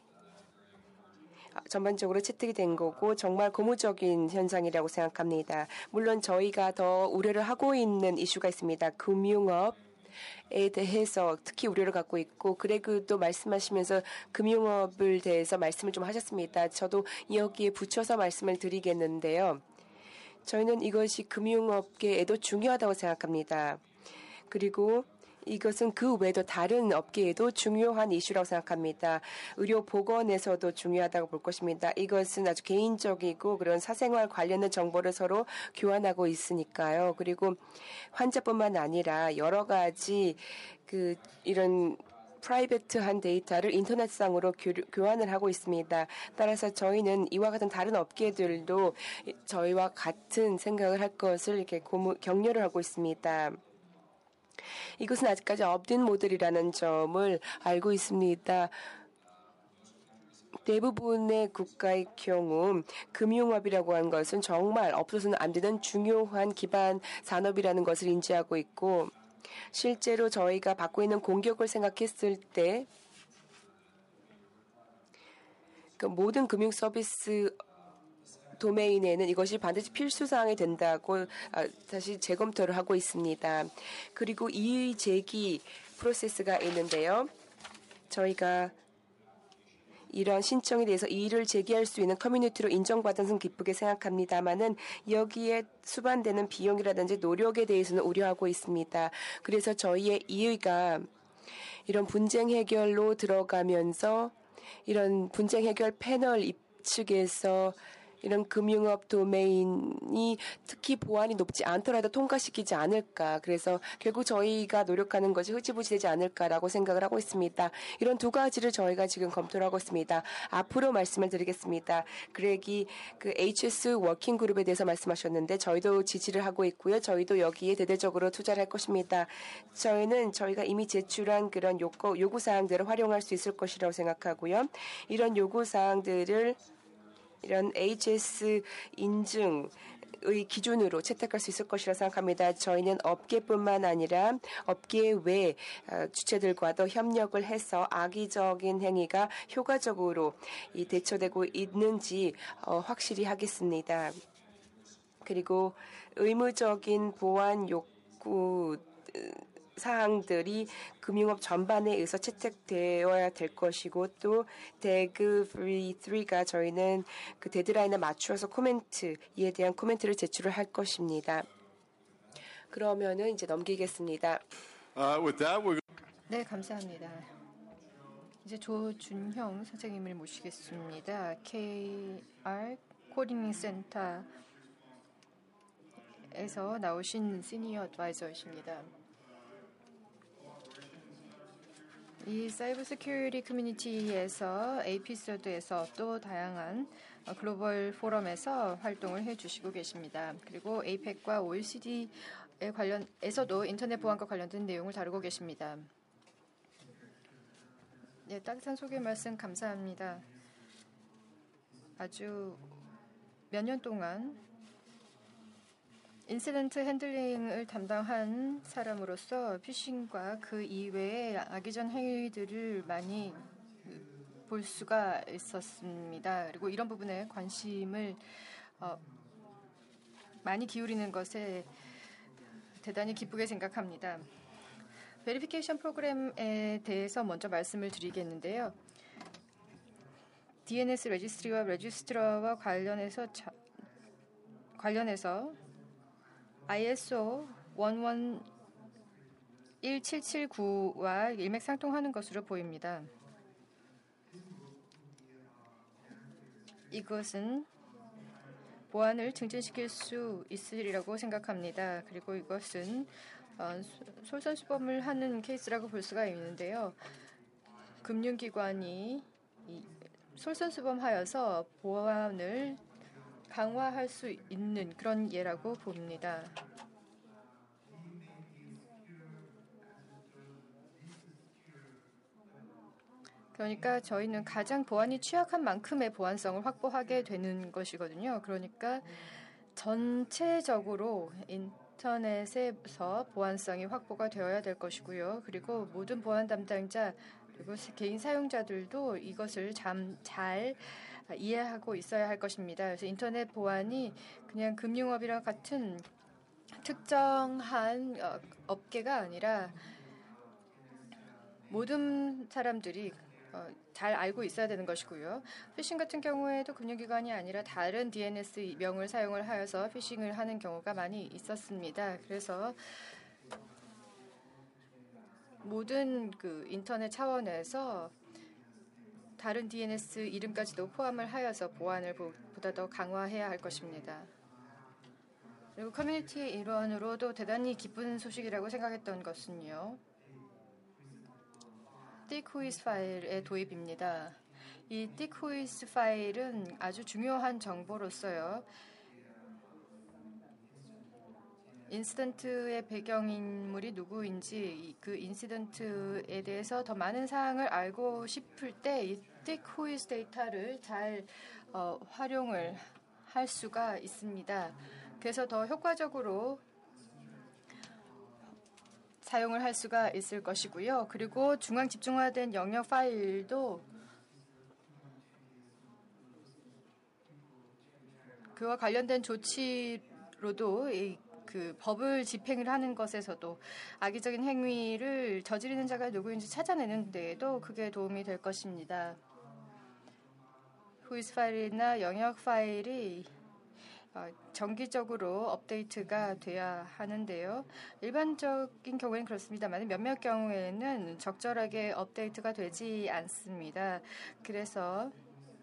S2: 전반적으로 채택이 된 거고 정말 고무적인 현상이라고 생각합니다. 물론 저희가 더 우려를 하고 있는 이슈가 있습니다. 금융업에 대해서 특히 우려를 갖고 있고 그레그도 말씀하시면서 금융업을 대해서 말씀을 좀 하셨습니다. 저도 여기에 붙여서 말씀을 드리겠는데요. 저희는 이것이 금융업계에도 중요하다고 생각합니다. 그리고 이것은 그 외에도 다른 업계에도 중요한 이슈라고 생각합니다. 의료보건에서도 중요하다고 볼 것입니다. 이것은 아주 개인적이고 그런 사생활 관련된 정보를 서로 교환하고 있으니까요. 그리고 환자뿐만 아니라 여러 가지 이런 프라이베트한 데이터를 인터넷상으로 교환을 하고 있습니다. 따라서 저희는 이와 같은 다른 업계들도 저희와 같은 생각을 할 것을 이렇게 격려를 하고 있습니다. 이것은 아직까지 업된 모델이라는 점을 알고 있습니다. 대부분의 국가의 경우 금융업이라고 하는 것은 정말 없어서는 안 되는 중요한 기반 산업이라는 것을 인지하고 있고 실제로 저희가 받고 있는 공격을 생각했을 때 그 모든 금융 서비스 도메인에는 이것이 반드시 필수 사항이 된다고 다시 재검토를 하고 있습니다. 그리고 이의 제기 프로세스가 있는데요. 저희가 이런 신청에 대해서 이의를 제기할 수 있는 커뮤니티로 인정받은 것은 기쁘게 생각합니다마는 여기에 수반되는 비용이라든지 노력에 대해서는 우려하고 있습니다. 그래서 저희의 이의가 이런 분쟁 해결로 들어가면서 이런 분쟁 해결 패널 측에서 이런 금융업 도메인이 특히 보안이 높지 않더라도 통과시키지 않을까. 그래서 결국 저희가 노력하는 것이 흐지부지되지 않을까라고 생각을 하고 있습니다. 이런 두 가지를 저희가 지금 검토를 하고 있습니다. 앞으로 말씀을 드리겠습니다. 그렉이 그 HS 워킹 그룹에 대해서 말씀하셨는데 저희도 지지를 하고 있고요. 저희도 여기에 대대적으로 투자를 할 것입니다. 저희는 저희가 이미 제출한 그런 요구사항들을 활용할 수 있을 것이라고 생각하고요. 이런 요구사항들을 이런 HS 인증의 기준으로 채택할 수 있을 것이라 생각합니다. 저희는 업계뿐만 아니라 업계 외 주체들과도 협력을 해서 악의적인 행위가 효과적으로 대처되고 있는지 확실히 하겠습니다. 그리고 의무적인 보안 요구 사항들이 금융업 전반에 의해서 채택되어야 될 것이고 또 대그 3가 저희는 그 데드라인에 맞추어서 이에 대한 코멘트를 제출을 할 것입니다. 그러면은 이제 넘기겠습니다.
S1: With that, we're
S3: 네, 감사합니다. 이제 조준형 선생님을 모시겠습니다. KR 코딩 센터에서 나오신 시니어 어드바이저이십니다. 이 사이버 세큐리티 커뮤니티에서 AP서드에서 또 다양한 글로벌 포럼에서 활동을 해주시고 계십니다. 그리고 APEC과 OECD에 관련해서도 인터넷 보안과 관련된 내용을 다루고 계십니다. 네, 따뜻한 소개 말씀 감사합니다. 아주 몇 년 동안 인시던트 핸들링을 담당한 사람으로서 피싱과 그 이외의 악의적 행위들을 많이 볼 수가 있었습니다. 그리고 이런 부분에 관심을 많이 기울이는 것에 대단히 기쁘게 생각합니다. 베리피케이션 프로그램에 대해서 먼저 말씀을 드리겠는데요. DNS 레지스트리와 레지스트러와 관련해서 ISO 11779와 일맥상통하는 것으로 보입니다. 이것은 보안을 증진시킬 수 있으리라고 생각합니다. 그리고 이것은 솔선수범을 하는 케이스라고 볼 수가 있는데요. 금융기관이 솔선수범하여서 보안을 강화할 수 있는 그런 예라고 봅니다. 그러니까 저희는 가장 보안이 취약한 만큼의 보안성을 확보하게 되는 것이거든요. 그러니까 전체적으로 인터넷에서 보안성이 확보가 되어야 될 것이고요. 그리고 모든 보안 담당자 그리고 개인 사용자들도 이것을 잘 이해하고 있어야 할 것입니다. 그래서 인터넷 보안이 그냥 금융업이랑 같은 특정한 업계가 아니라 모든 사람들이 잘 알고 있어야 되는 것이고요. 피싱 같은 경우에도 금융기관이 아니라 다른 DNS 명을 사용을 하여서 피싱을 하는 경우가 많이 있었습니다. 그래서 모든 그 인터넷 차원에서 다른 DNS 이름까지도 포함을 하여서 보안을 보다 더 강화해야 할 것입니다. 그리고 커뮤니티의 일원으로도 대단히 기쁜 소식이라고 생각했던 것은요. 틱후이스 파일의 도입입니다. 이 틱후이스 파일은 아주 중요한 정보로서요. 인시던트의 배경인물이 누구인지 그 인시던트에 대해서 더 많은 사항을 알고 싶을 때 이 틱후이스 데이터를 잘 활용을 할 수가 있습니다. 그래서 더 효과적으로 사용을 할 수가 있을 것이고요. 그리고 중앙 집중화된 영역 파일도 그와 관련된 조치로도 그 법을 집행을 하는 것에서도 악의적인 행위를 저지르는 자가 누구인지 찾아내는 데에도 그게 도움이 될 것입니다. 후이스 파일이나 영역 파일이 정기적으로 업데이트가 돼야 하는데요. 일반적인 경우에는 그렇습니다만 몇몇 경우에는 적절하게 업데이트가 되지 않습니다. 그래서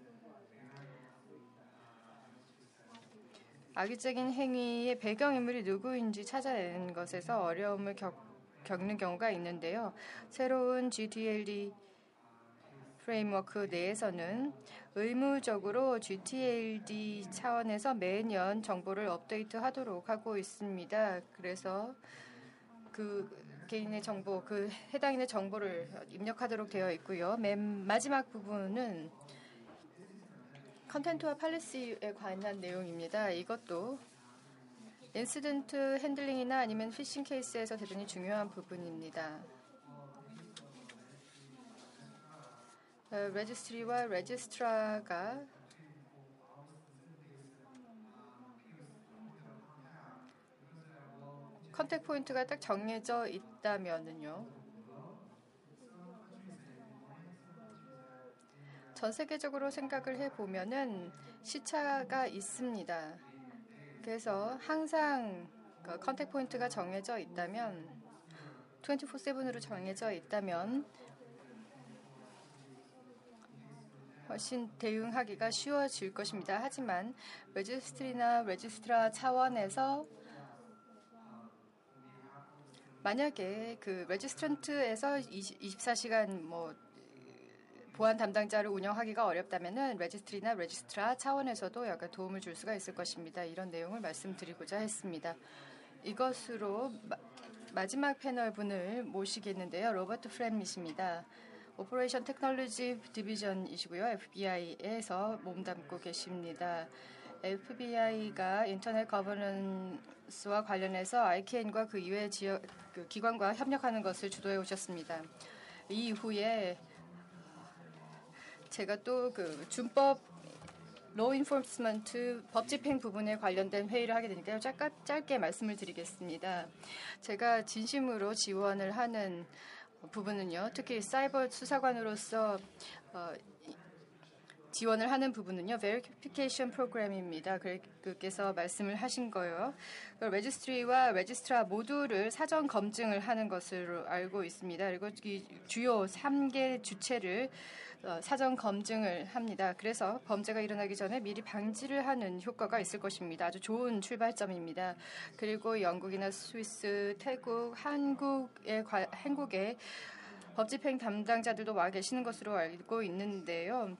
S3: 악의적인 행위의 배경인물이 누구인지 찾아내는 것에서 어려움을 겪는 경우가 있는데요. 새로운 GTLD 프레임워크 내에서는 의무적으로 GTLD 차원에서 매년 정보를 업데이트하도록 하고 있습니다. 그래서 그 개인의 정보, 그 해당인의 정보를 입력하도록 되어 있고요. 맨 마지막 부분은 컨텐츠와 팔리시에 관한 내용입니다. 이것도 인시던트 핸들링이나 아니면 피싱 케이스에서 대단히 중요한 부분입니다. 레지스트리와 레지스트라가 컨택 포인트가 딱 정해져 있다면은요. 전 세계적으로 생각을 해보면은 시차가 있습니다. 그래서 항상 컨택 포인트가 정해져 있다면 24/7으로 정해져 있다면 훨씬 대응하기가 쉬워질 것입니다. 하지만 레지스트리나 레지스트라 차원에서 만약에 그 레지스트런트에서 24시간 보안 담당자를 운영하기가 어렵다면은 레지스트리나 레지스트라 차원에서도 약간 도움을 줄 수가 있을 것입니다. 이런 내용을 말씀드리고자 했습니다. 이것으로 마지막 패널 분을 모시겠는데요. 로버트 프렘이십니다. 오퍼레이션 테크놀로지 디비전이시고요. FBI에서 몸담고 계십니다. FBI가 인터넷 거버넌스와 관련해서 ICANN과 그 이외의 지역 기관과 협력하는 것을 주도해 오셨습니다. 이 이후에 제가 또 그 준법 로 인포스먼트 법 집행 부분에 관련된 회의를 하게 되니까요. 짧게 말씀을 드리겠습니다. 제가 진심으로 지원을 하는 부분은요. 특히 사이버 수사관으로서 지원을 하는 부분은요. Verification 프로그램입니다. 그께서 말씀을 하신 거예요. 레지스트리와 레지스트라 모두를 사전 검증을 하는 것으로 알고 있습니다. 그리고 이 주요 3개 주체를 사전 검증을 합니다. 그래서 범죄가 일어나기 전에 미리 방지를 하는 효과가 있을 것입니다. 아주 좋은 출발점입니다. 그리고 영국이나 스위스, 태국, 한국의 법집행 담당자들도 와 계시는 것으로 알고 있는데요.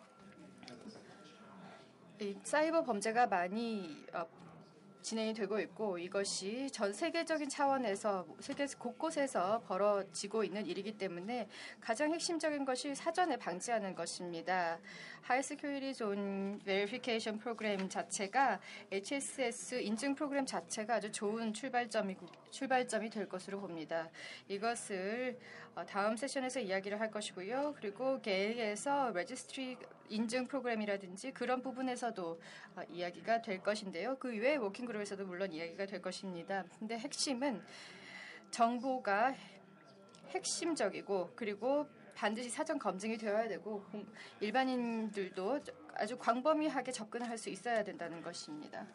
S3: 이 사이버 범죄가 많이 진행이 되고 있고 이것이 전 세계적인 차원에서 세계 곳곳에서 벌어지고 있는 일이기 때문에 가장 핵심적인 것이 사전에 방지하는 것입니다. 하이 시큐리티 존 베리피케이션 프로그램 자체가 HSS 인증 프로그램 자체가 아주 좋은 출발점이 될 것으로 봅니다. 이것을 다음 세션에서 이야기를 할 것이고요. 그리고 계획에서 레지스트리 인증 프로그램이라든지 그런 부분에서도 이야기가 될 것인데요. 그 외에 워킹그룹에서도 물론 이야기가 될 것입니다. 근데 핵심은 정보가 핵심적이고 그리고 반드시 사전 검증이 되어야 되고 일반인들도 아주 광범위하게 접근을 할 수 있어야 된다는 것입니다.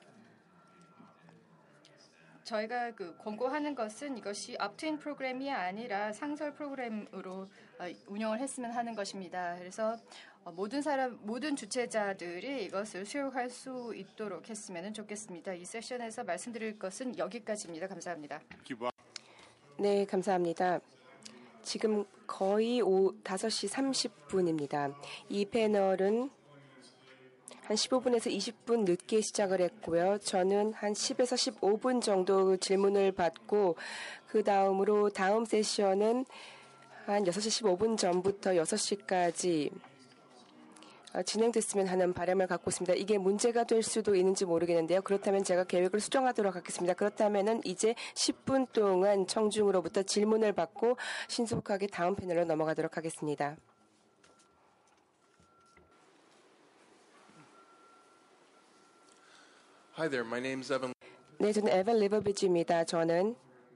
S3: 저희가 권고하는 것은 이것이 업트인 프로그램이 아니라 상설 프로그램으로 운영을 했으면 하는 것입니다. 그래서 모든 주체자들이 이것을 수용할 수 있도록 했으면 좋겠습니다. 이 세션에서 말씀드릴 것은 여기까지입니다. 감사합니다.
S2: 네, 감사합니다. 지금 거의 5시 30분입니다. 이 패널은 한 15분에서 20분 늦게 시작을 했고요. 저는 한 10에서 15분 정도 질문을 받고 그 다음으로 다음 세션은 한 6시 15분 전부터 6시까지 진행됐으면 하는 바람을 갖고 있습니다. 이게 문제가 될 수도 있는지 모르겠는데요. 그렇다면 제가 계획을 수정하도록 하겠습니다. 그렇다면은 이제 10분 동안 청중으로부터 질문을 받고 신속하게 다음 패널로 넘어가도록 하겠습니다.
S4: Hi there, my name's Evan.
S2: 네, 저는 에반 리버비지입니다. 저는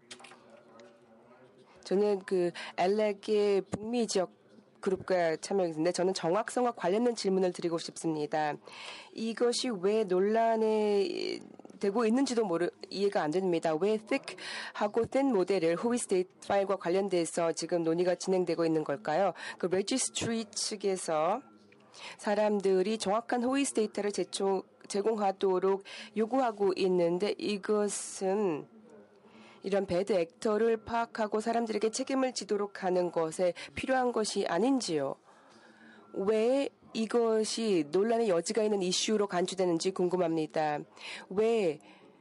S2: 그 엘렉의 북미 지역 그룹과 참여했는데 저는 정확성과 관련된 질문을 드리고 싶습니다. 이것이 왜 논란이 되고 있는지도 이해가 안 됩니다. 왜 thick하고 thin 모델을 호위 스테이트 파일과 관련돼서 지금 논의가 진행되고 있는 걸까요? 그 레지스트리 측에서 사람들이 정확한 호위 스테이트를 제공하도록 요구하고 있는데 이것은 이런 배드 액터를 파악하고 사람들에게 책임을 지도록 하는 것에 필요한 것이 아닌지요. 왜 이것이 논란의 여지가 있는 이슈로 간주되는지 궁금합니다. 왜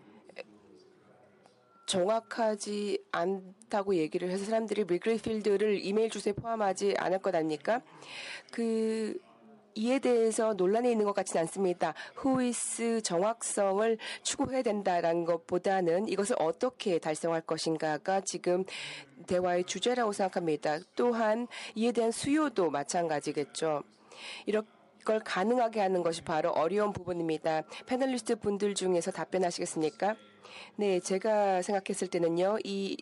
S2: 정확하지 않다고 얘기를 해서 사람들이 리그리필드를 이메일 주소에 포함하지 않을 것 아닙니까? 이에 대해서 논란이 있는 것 같지는 않습니다. 후이스 정확성을 추구해야 된다는 것보다는 이것을 어떻게 달성할 것인가가 지금 대화의 주제라고 생각합니다. 또한 이에 대한 수요도 마찬가지겠죠. 이걸 가능하게 하는 것이 바로 어려운 부분입니다. 패널리스트 분들 중에서 답변하시겠습니까? 네, 제가 생각했을 때는요.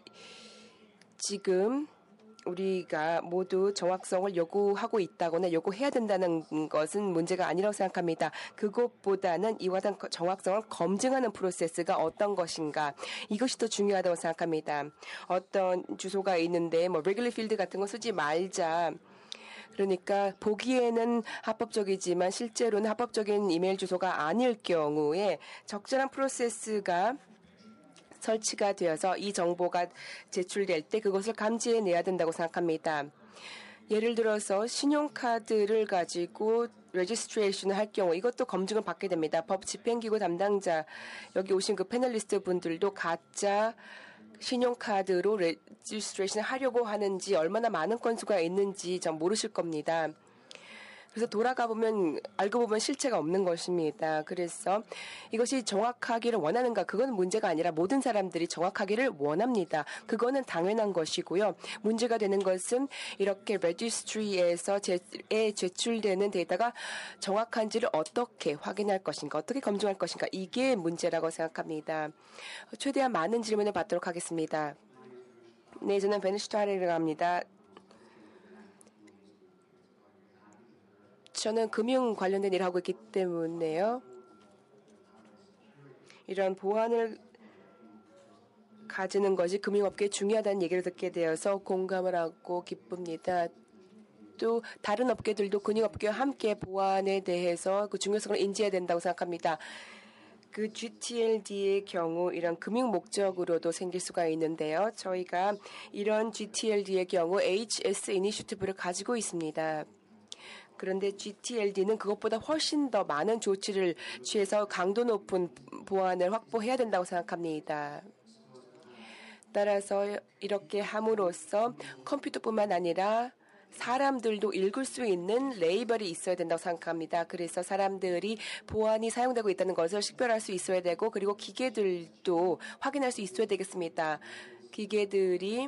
S2: 지금 우리가 모두 정확성을 요구하고 있다거나 요구해야 된다는 것은 문제가 아니라고 생각합니다. 그것보다는 이와 같은 정확성을 검증하는 프로세스가 어떤 것인가 이것이 더 중요하다고 생각합니다. 어떤 주소가 있는데 레귤러 필드 같은 거 쓰지 말자. 그러니까 보기에는 합법적이지만 실제로는 합법적인 이메일 주소가 아닐 경우에 적절한 프로세스가 설치가 되어서 이 정보가 제출될 때 그것을 감지해내야 된다고 생각합니다. 예를 들어서 신용카드를 가지고 레지스트레이션을 할 경우 이것도 검증을 받게 됩니다. 법 집행기구 담당자 여기 오신 그 패널리스트 분들도 가짜 신용카드로 레지스트레이션을 하려고 하는지 얼마나 많은 건수가 있는지 전 모르실 겁니다. 그래서 돌아가 보면 알고 보면 실체가 없는 것입니다. 그래서 이것이 정확하기를 원하는가 그건 문제가 아니라 모든 사람들이 정확하기를 원합니다. 그거는 당연한 것이고요. 문제가 되는 것은 이렇게 레지스트리에서 제출되는 데이터가 정확한지를 어떻게 확인할 것인가 어떻게 검증할 것인가 이게 문제라고 생각합니다. 최대한 많은 질문을 받도록 하겠습니다. 네, 저는 베네슈타르라고 합니다. 저는 금융 관련된 일을 하고 있기 때문에요. 이런 보안을 가지는 것이 금융업계에 중요하다는 얘기를 듣게 되어서 공감을 하고 기쁩니다. 또 다른 업계들도 금융업계와 함께 보안에 대해서 그 중요성을 인지해야 된다고 생각합니다. 그 GTLD의 경우 이런 금융 목적으로도 생길 수가 있는데요. 저희가 이런 GTLD의 경우 HS 이니셔티브를 가지고 있습니다. 그런데 GTLD는 그것보다 훨씬 더 많은 조치를 취해서 강도 높은 보안을 확보해야 된다고 생각합니다. 따라서 이렇게 함으로써 컴퓨터뿐만 아니라 사람들도 읽을 수 있는 레이블이 있어야 된다고 생각합니다. 그래서 사람들이 보안이 사용되고 있다는 것을 식별할 수 있어야 되고 그리고 기계들도 확인할 수 있어야 되겠습니다. 기계들이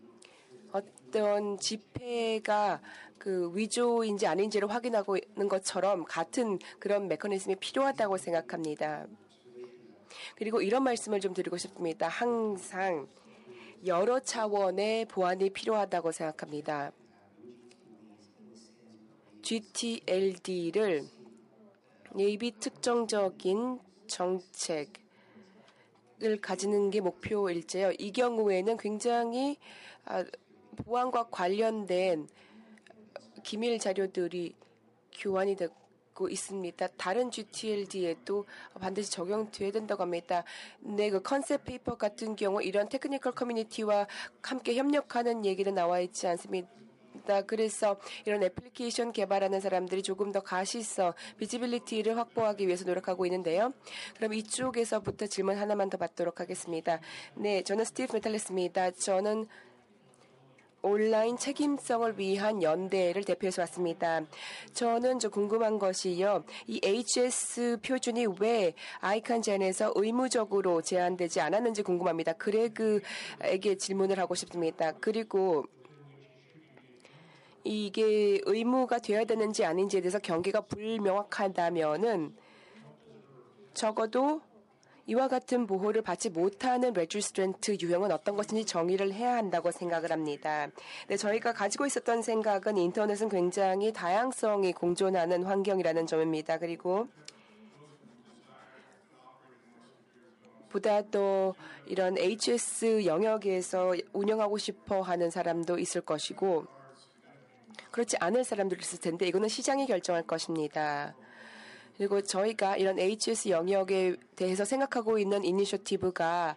S2: 어떤 지폐가 그 위조인지 아닌지를 확인하고 있는 것처럼 같은 그런 메커니즘이 필요하다고 생각합니다. 그리고 이런 말씀을 좀 드리고 싶습니다. 항상 여러 차원의 보안이 필요하다고 생각합니다. GTLD를 예비 특정적인 정책을 가지는 게 목표일지요. 이 경우에는 굉장히 보안과 관련된 기밀 자료들이 교환이 되고 있습니다. 다른 GTLD에도 반드시 적용돼야 된다고 합니다. 네, 그 컨셉 페이퍼 같은 경우 이런 테크니컬 커뮤니티와 함께 협력하는 얘기는 나와 있지 않습니다. 그래서 이런 애플리케이션 개발하는 사람들이 조금 더 가시성, 비지빌리티를 확보하기 위해서 노력하고 있는데요. 그럼 이쪽에서부터 질문 하나만 더 받도록 하겠습니다. 네, 저는 스티브 메탈레스입니다. 저는 온라인 책임성을 위한 연대를 대표해서 왔습니다. 저는 궁금한 것이요. 이 HS 표준이 왜 아이칸젠에서 의무적으로 제한되지 않았는지 궁금합니다. 그레그에게 질문을 하고 싶습니다. 그리고 이게 의무가 되어야 되는지 아닌지에 대해서 경계가 불명확하다면은 적어도 이와 같은 보호를 받지 못하는 레지스트런트 유형은 어떤 것인지 정의를 해야 한다고 생각을 합니다. 네, 저희가 가지고 있었던 생각은 인터넷은 굉장히 다양성이 공존하는 환경이라는 점입니다. 그리고 보다 더 이런 HS 영역에서 운영하고 싶어 하는 사람도 있을 것이고 그렇지 않을 사람들이 있을 텐데 이거는 시장이 결정할 것입니다. 그리고 저희가 이런 HS 영역에 대해서 생각하고 있는 이니셔티브가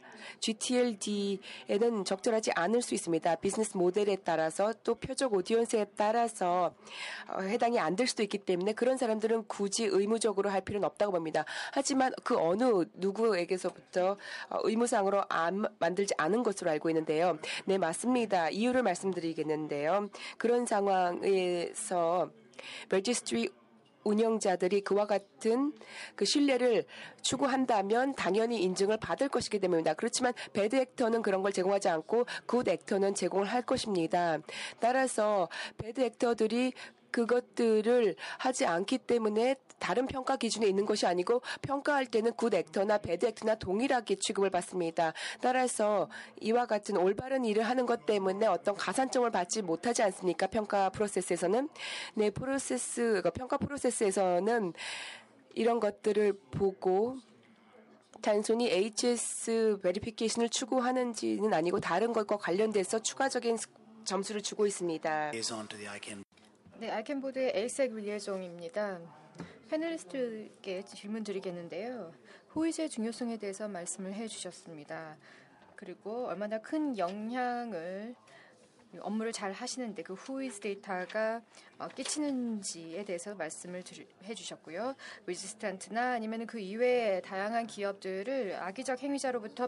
S2: GTLD에는 적절하지 않을 수 있습니다. 비즈니스 모델에 따라서 또 표적 오디언스에 따라서 해당이 안 될 수도 있기 때문에 그런 사람들은 굳이 의무적으로 할 필요는 없다고 봅니다. 하지만 그 어느 누구에게서부터 의무상으로 만들지 않은 것으로 알고 있는데요. 네, 맞습니다. 이유를 말씀드리겠는데요. 그런 상황에서 레지스트리 운영자들이 그와 같은 그 신뢰를 추구한다면 당연히 인증을 받을 것이기 때문입니다. 그렇지만 배드 액터는 그런 걸 제공하지 않고 굿 액터는 제공을 할 것입니다. 따라서 배드 액터들이 그것들을 하지 않기 때문에 다른 평가 기준에 있는 것이 아니고 평가할 때는 굿 액터나 배드 액터나 동일하게 취급을 받습니다. 따라서 이와 같은 올바른 일을 하는 것 때문에 어떤 가산점을 받지 못하지 않습니까? 평가 프로세스에서는. 네, 평가 프로세스에서는 이런 것들을 보고 단순히 HS 베리피케이션을 추구하는지는 아니고 다른 것과 관련돼서 추가적인 점수를 주고 있습니다.
S3: 네, 아이캔보드의 엘색 윌리에종입니다. 패널리스트께 질문 드리겠는데요. 호의제의 중요성에 대해서 말씀을 해주셨습니다. 그리고 얼마나 큰 영향을 업무를 잘 하시는데 그 후이즈 데이터가 끼치는지에 대해서 말씀을 해주셨고요. 레지스턴트나 아니면 그 이외의 다양한 기업들을 악의적 행위자로부터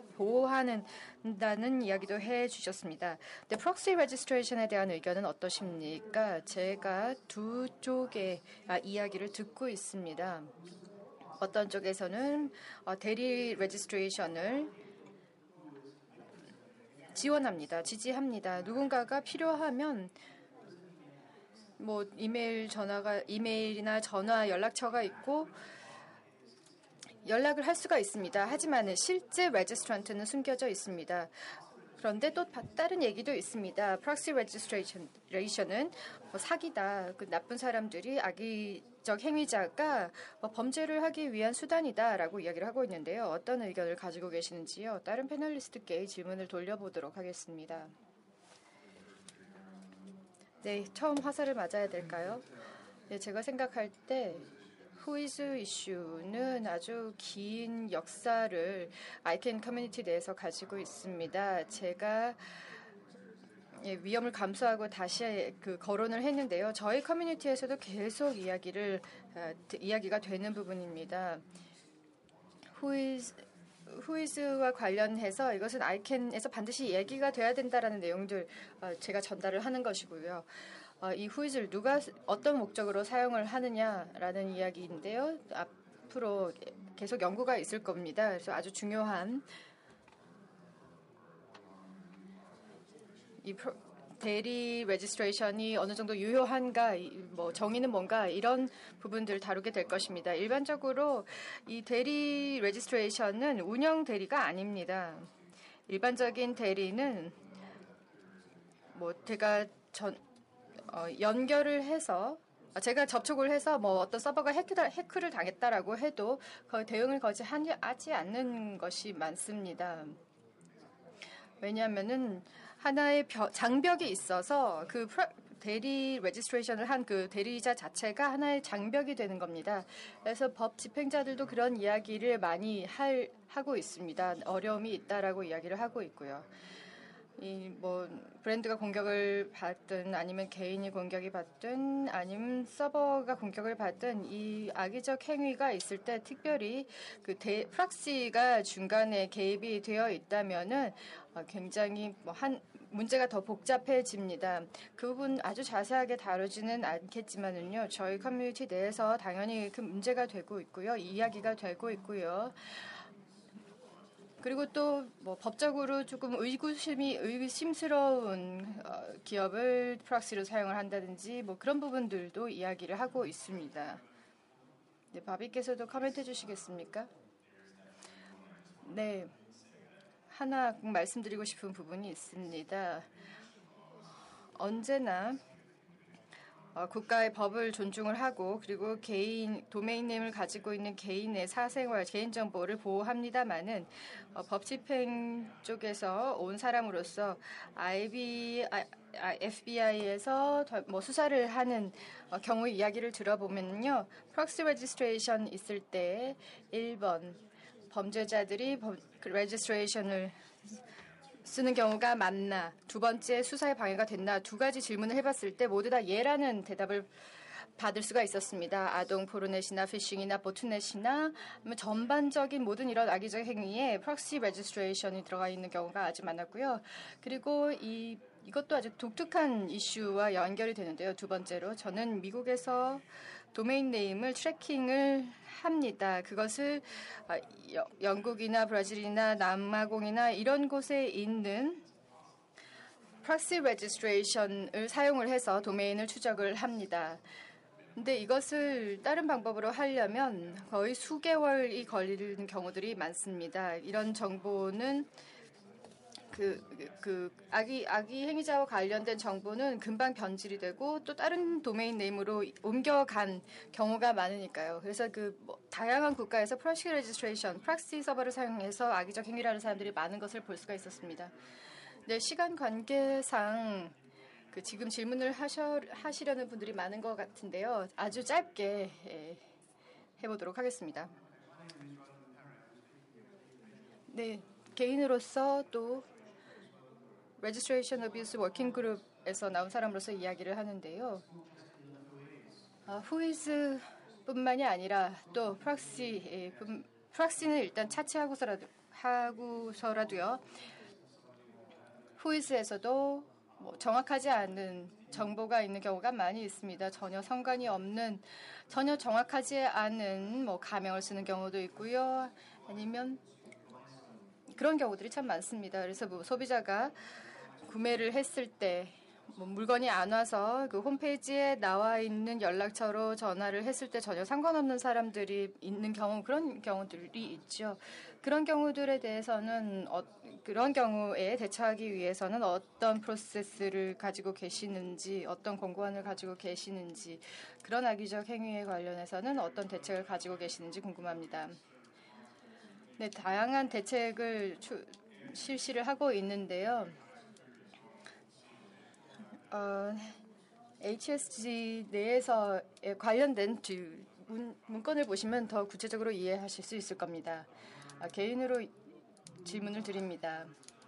S3: 보호한다는 이야기도 해주셨습니다. 근데 프록시 레지스트레이션에 대한 의견은 어떠십니까? 제가 두 쪽의 이야기를 듣고 있습니다. 어떤 쪽에서는 대리 레지스트레이션을 지원합니다. 지지합니다. 누군가가 필요하면 이메일이나 전화 연락처가 있고 연락을 할 수가 있습니다. 하지만 실제 레지스트런트는 숨겨져 있습니다. 그런데 또 다른 얘기도 있습니다. 프록시 레지스트레이션은 사기다. 그 나쁜 사람들이 악의적 행위자가 범죄를 하기 위한 수단이다라고 이야기를 하고 있는데요. 어떤 의견을 가지고 계시는지요? 다른 패널리스트께 질문을 돌려보도록 하겠습니다. 네, 처음 화살을 맞아야 될까요? 네, 제가 생각할 때 후이즈 이슈는 아주 긴 역사를 아이캔 커뮤니티 내에서 가지고 있습니다. 제가 위험을 감수하고 다시 거론을 했는데요. 저희 커뮤니티에서도 계속 이야기가 되는 부분입니다. 후이즈와 관련해서 이것은 아이캔에서 반드시 얘기가 돼야 된다라는 내용들 제가 전달을 하는 것이고요. 이 후이즈를 누가 어떤 목적으로 사용을 하느냐라는 이야기인데요. 앞으로 계속 연구가 있을 겁니다. 그래서 아주 중요한 이 대리 레지스트레이션이 어느 정도 유효한가, 정의는 뭔가 이런 부분들을 다루게 될 것입니다. 일반적으로 이 대리 레지스트레이션은 운영 대리가 아닙니다. 일반적인 대리는 제가 연결을 해서 제가 접촉을 해서 어떤 서버가 해크를 당했다라고 해도 대응을 하지 않는 것이 많습니다. 왜냐하면은 하나의 장벽이 있어서 그 대리 레지스트레이션을 한 그 대리자 자체가 하나의 장벽이 되는 겁니다. 그래서 법 집행자들도 그런 이야기를 많이 하고 있습니다. 어려움이 있다라고 이야기를 하고 있고요. 브랜드가 공격을 받든 아니면 개인이 공격이 받든 아니면 서버가 공격을 받든 이 악의적 행위가 있을 때 특별히 그 프락시가 중간에 개입이 되어 있다면은 굉장히 문제가 더 복잡해집니다. 그 부분 아주 자세하게 다루지는 않겠지만은요, 저희 커뮤니티 내에서 당연히 그 문제가 되고 있고요, 이야기가 되고 있고요. 그리고 또 뭐 법적으로 조금 의심스러운 기업을 프락시로 사용을 한다든지 뭐 그런 부분들도 이야기를 하고 있습니다. 네, 바비께서도 코멘트 해주시겠습니까? 네, 하나 꼭 말씀드리고 싶은 부분이 있습니다. 언제나 국가의 법을 존중을 하고 그리고 도메인 네임을 가지고 있는 개인의 사생활, 개인정보를 보호합니다마는 법 집행 쪽에서 온 사람으로서 FBI에서 뭐 수사를 하는 경우 이야기를 들어보면요. 프록시 레지스트레이션 있을 때 1번 범죄자들이 레지스트레이션을 쓰는 경우가 많나, 두 번째 수사에 방해가 됐나, 두 가지 질문을 해봤을 때 모두 다 예라는 대답을 받을 수가 있었습니다. 아동 포르넷이나 피싱이나 보트넷이나 전반적인 모든 이런 악의적 행위에 프록시 레지스트레이션이 들어가 있는 경우가 아주 많았고요. 그리고 이것도 아주 독특한 이슈와 연결이 되는데요. 두 번째로 저는 미국에서 도메인 네임을 트래킹을 합니다. 그것을 영국이나 브라질이나 남아공이나 이런 곳에 있는 프록시 레지스트레이션을 사용을 해서 도메인을 추적을 합니다. 근데 이것을 다른 방법으로 하려면 거의 수개월이 걸리는 경우들이 많습니다. 이런 정보는 악의 행위자와 관련된 정보는 금방 변질이 되고 또 다른 도메인 네임으로 옮겨간 경우가 많으니까요. 그래서 다양한 국가에서 프록시 레지스트레이션, 프록시 서버를 사용해서 악의적 행위를 하는 사람들이 많은 것을 볼 수가 있었습니다. 네, 시간 관계상 지금 질문을 하시려는 분들이 많은 것 같은데요. 아주 짧게 해보도록 하겠습니다. 네, 개인으로서 또 Registration Abuse Working Group에서 나온 사람으로서 이야기를 하는데요. 후이즈 뿐만이 아니라 또 프록시는 일단 차치하고서라도요. 후이즈에서도 정확하지 않은 정보가 있는 경우가 많이 있습니다. 전혀 상관이 없는, 전혀 정확하지 않은 가명을 쓰는 경우도 있고요. 아니면 그런 경우들이 참 많습니다. 그래서 소비자가 구매를 했을 때 물건이 안 와서 그 홈페이지에 나와 있는 연락처로 전화를 했을 때 전혀 상관없는 사람들이 있는 경우, 그런 경우들이 있죠. 그런 경우들에 대해서는 그런 경우에 대처하기 위해서는 어떤 프로세스를 가지고 계시는지, 어떤 공고안을 가지고 계시는지, 그런 악의적 행위에 관련해서는 어떤 대책을 가지고 계시는지 궁금합니다. 네, 다양한 대책을 실시를 하고 있는데요. HSG 내에서 관련된 문건을 보시면 더 구체적으로 이해하실 수 있을 겁니다. 개인으로 질문을 드립니다.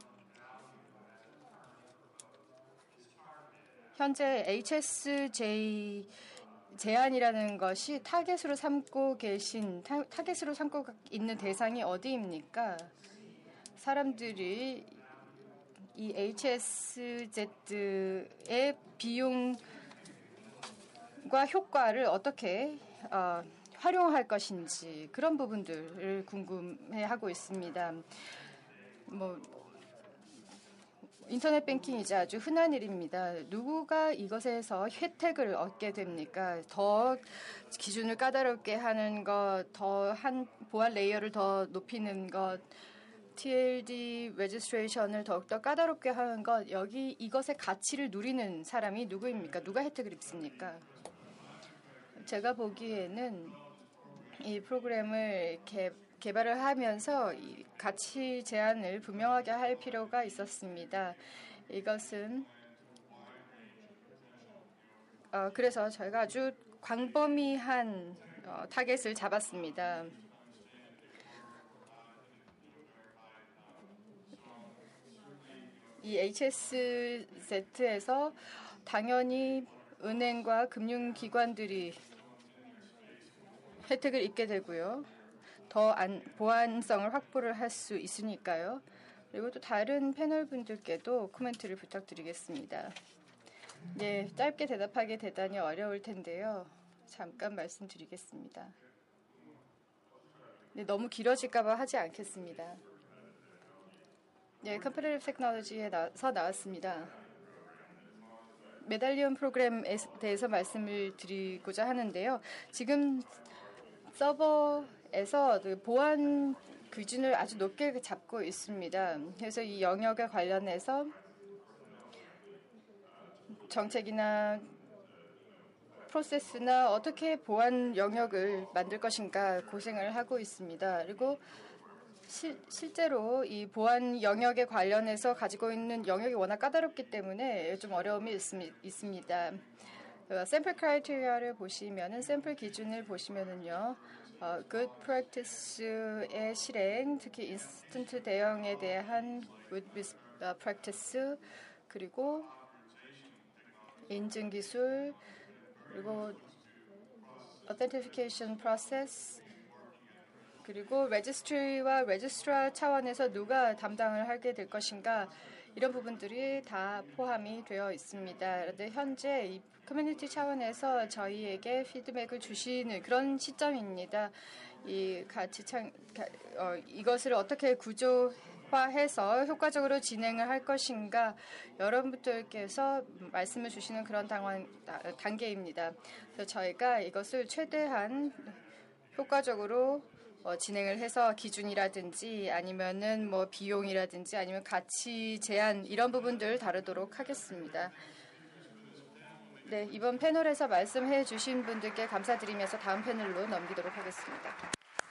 S3: 현재 HSJ 제한이라는 것이 타겟으로 삼고 있는 대상이 어디입니까? 사람들이 이 HSZ의 비용과 효과를 어떻게 활용할 것인지 그런 부분들을 궁금해하고 있습니다. 인터넷 뱅킹이지 아주 흔한 일입니다. 누구가 이것에서 혜택을 얻게 됩니까? 더 기준을 까다롭게 하는 것, 보안 레이어를 더 높이는 것, TLD 레지스트레이션을 더욱더 까다롭게 하는 것, 이것의 가치를 누리는 사람이 누구입니까? 누가 혜택을 입습니까? 제가 보기에는 이 프로그램을 개발을 하면서 이 가치 제한을 분명하게 할 필요가 있었습니다. 이것은 그래서 저희가 아주 광범위한 타겟을 잡았습니다. 이 HSZ에서 당연히 은행과 금융기관들이 혜택을 입게 되고요. 더 보안성을 확보를 할 수 있으니까요. 그리고 또 다른 패널 분들께도 코멘트를 부탁드리겠습니다. 네, 짧게 대답하기 대단히 어려울 텐데요. 잠깐 말씀드리겠습니다. 네, 너무 길어질까봐 하지 않겠습니다. 네, 컴퍼레이티브 테크놀로지에서 나왔습니다. 메달리온 프로그램에 대해서 말씀을 드리고자 하는데요. 지금 서버에서 그 보안 기준을 아주 높게 잡고 있습니다. 그래서 이 영역에 관련해서 정책이나 프로세스나 어떻게 보안 영역을 만들 것인가 고생을 하고 있습니다. 그리고 실제로 이 보안 영역에 관련해서 가지고 있는 영역이 워낙 까다롭기 때문에 좀 어려움이 있습니다. 샘플 크라이테리아를 보시면은 샘플 기준을 보시면은요. good practice의 실행, 특히 인스턴트 대응에 대한 good practice, 그리고 인증 기술, 그리고 authentication process, 그리고 레지스트리와 레지스트라 차원에서 누가 담당을 하게 될 것인가, 이런 부분들이 다 포함이 되어 있습니다. 그런데 현재 이 커뮤니티 차원에서 저희에게 피드백을 주시는 그런 시점입니다. 이것을 어떻게 구조화해서 효과적으로 진행을 할 것인가, 여러분들께서 말씀을 주시는 그런 단계입니다. 그래서 저희가 이것을 최대한 효과적으로 진행을 해서 기준이라든지 아니면은 뭐 비용이라든지 아니면 가치 제한, 이런 부분들 다루도록 하겠습니다. 네, 이번 패널에서 말씀해 주신 분들께 감사드리면서 다음 패널로 넘기도록 하겠습니다.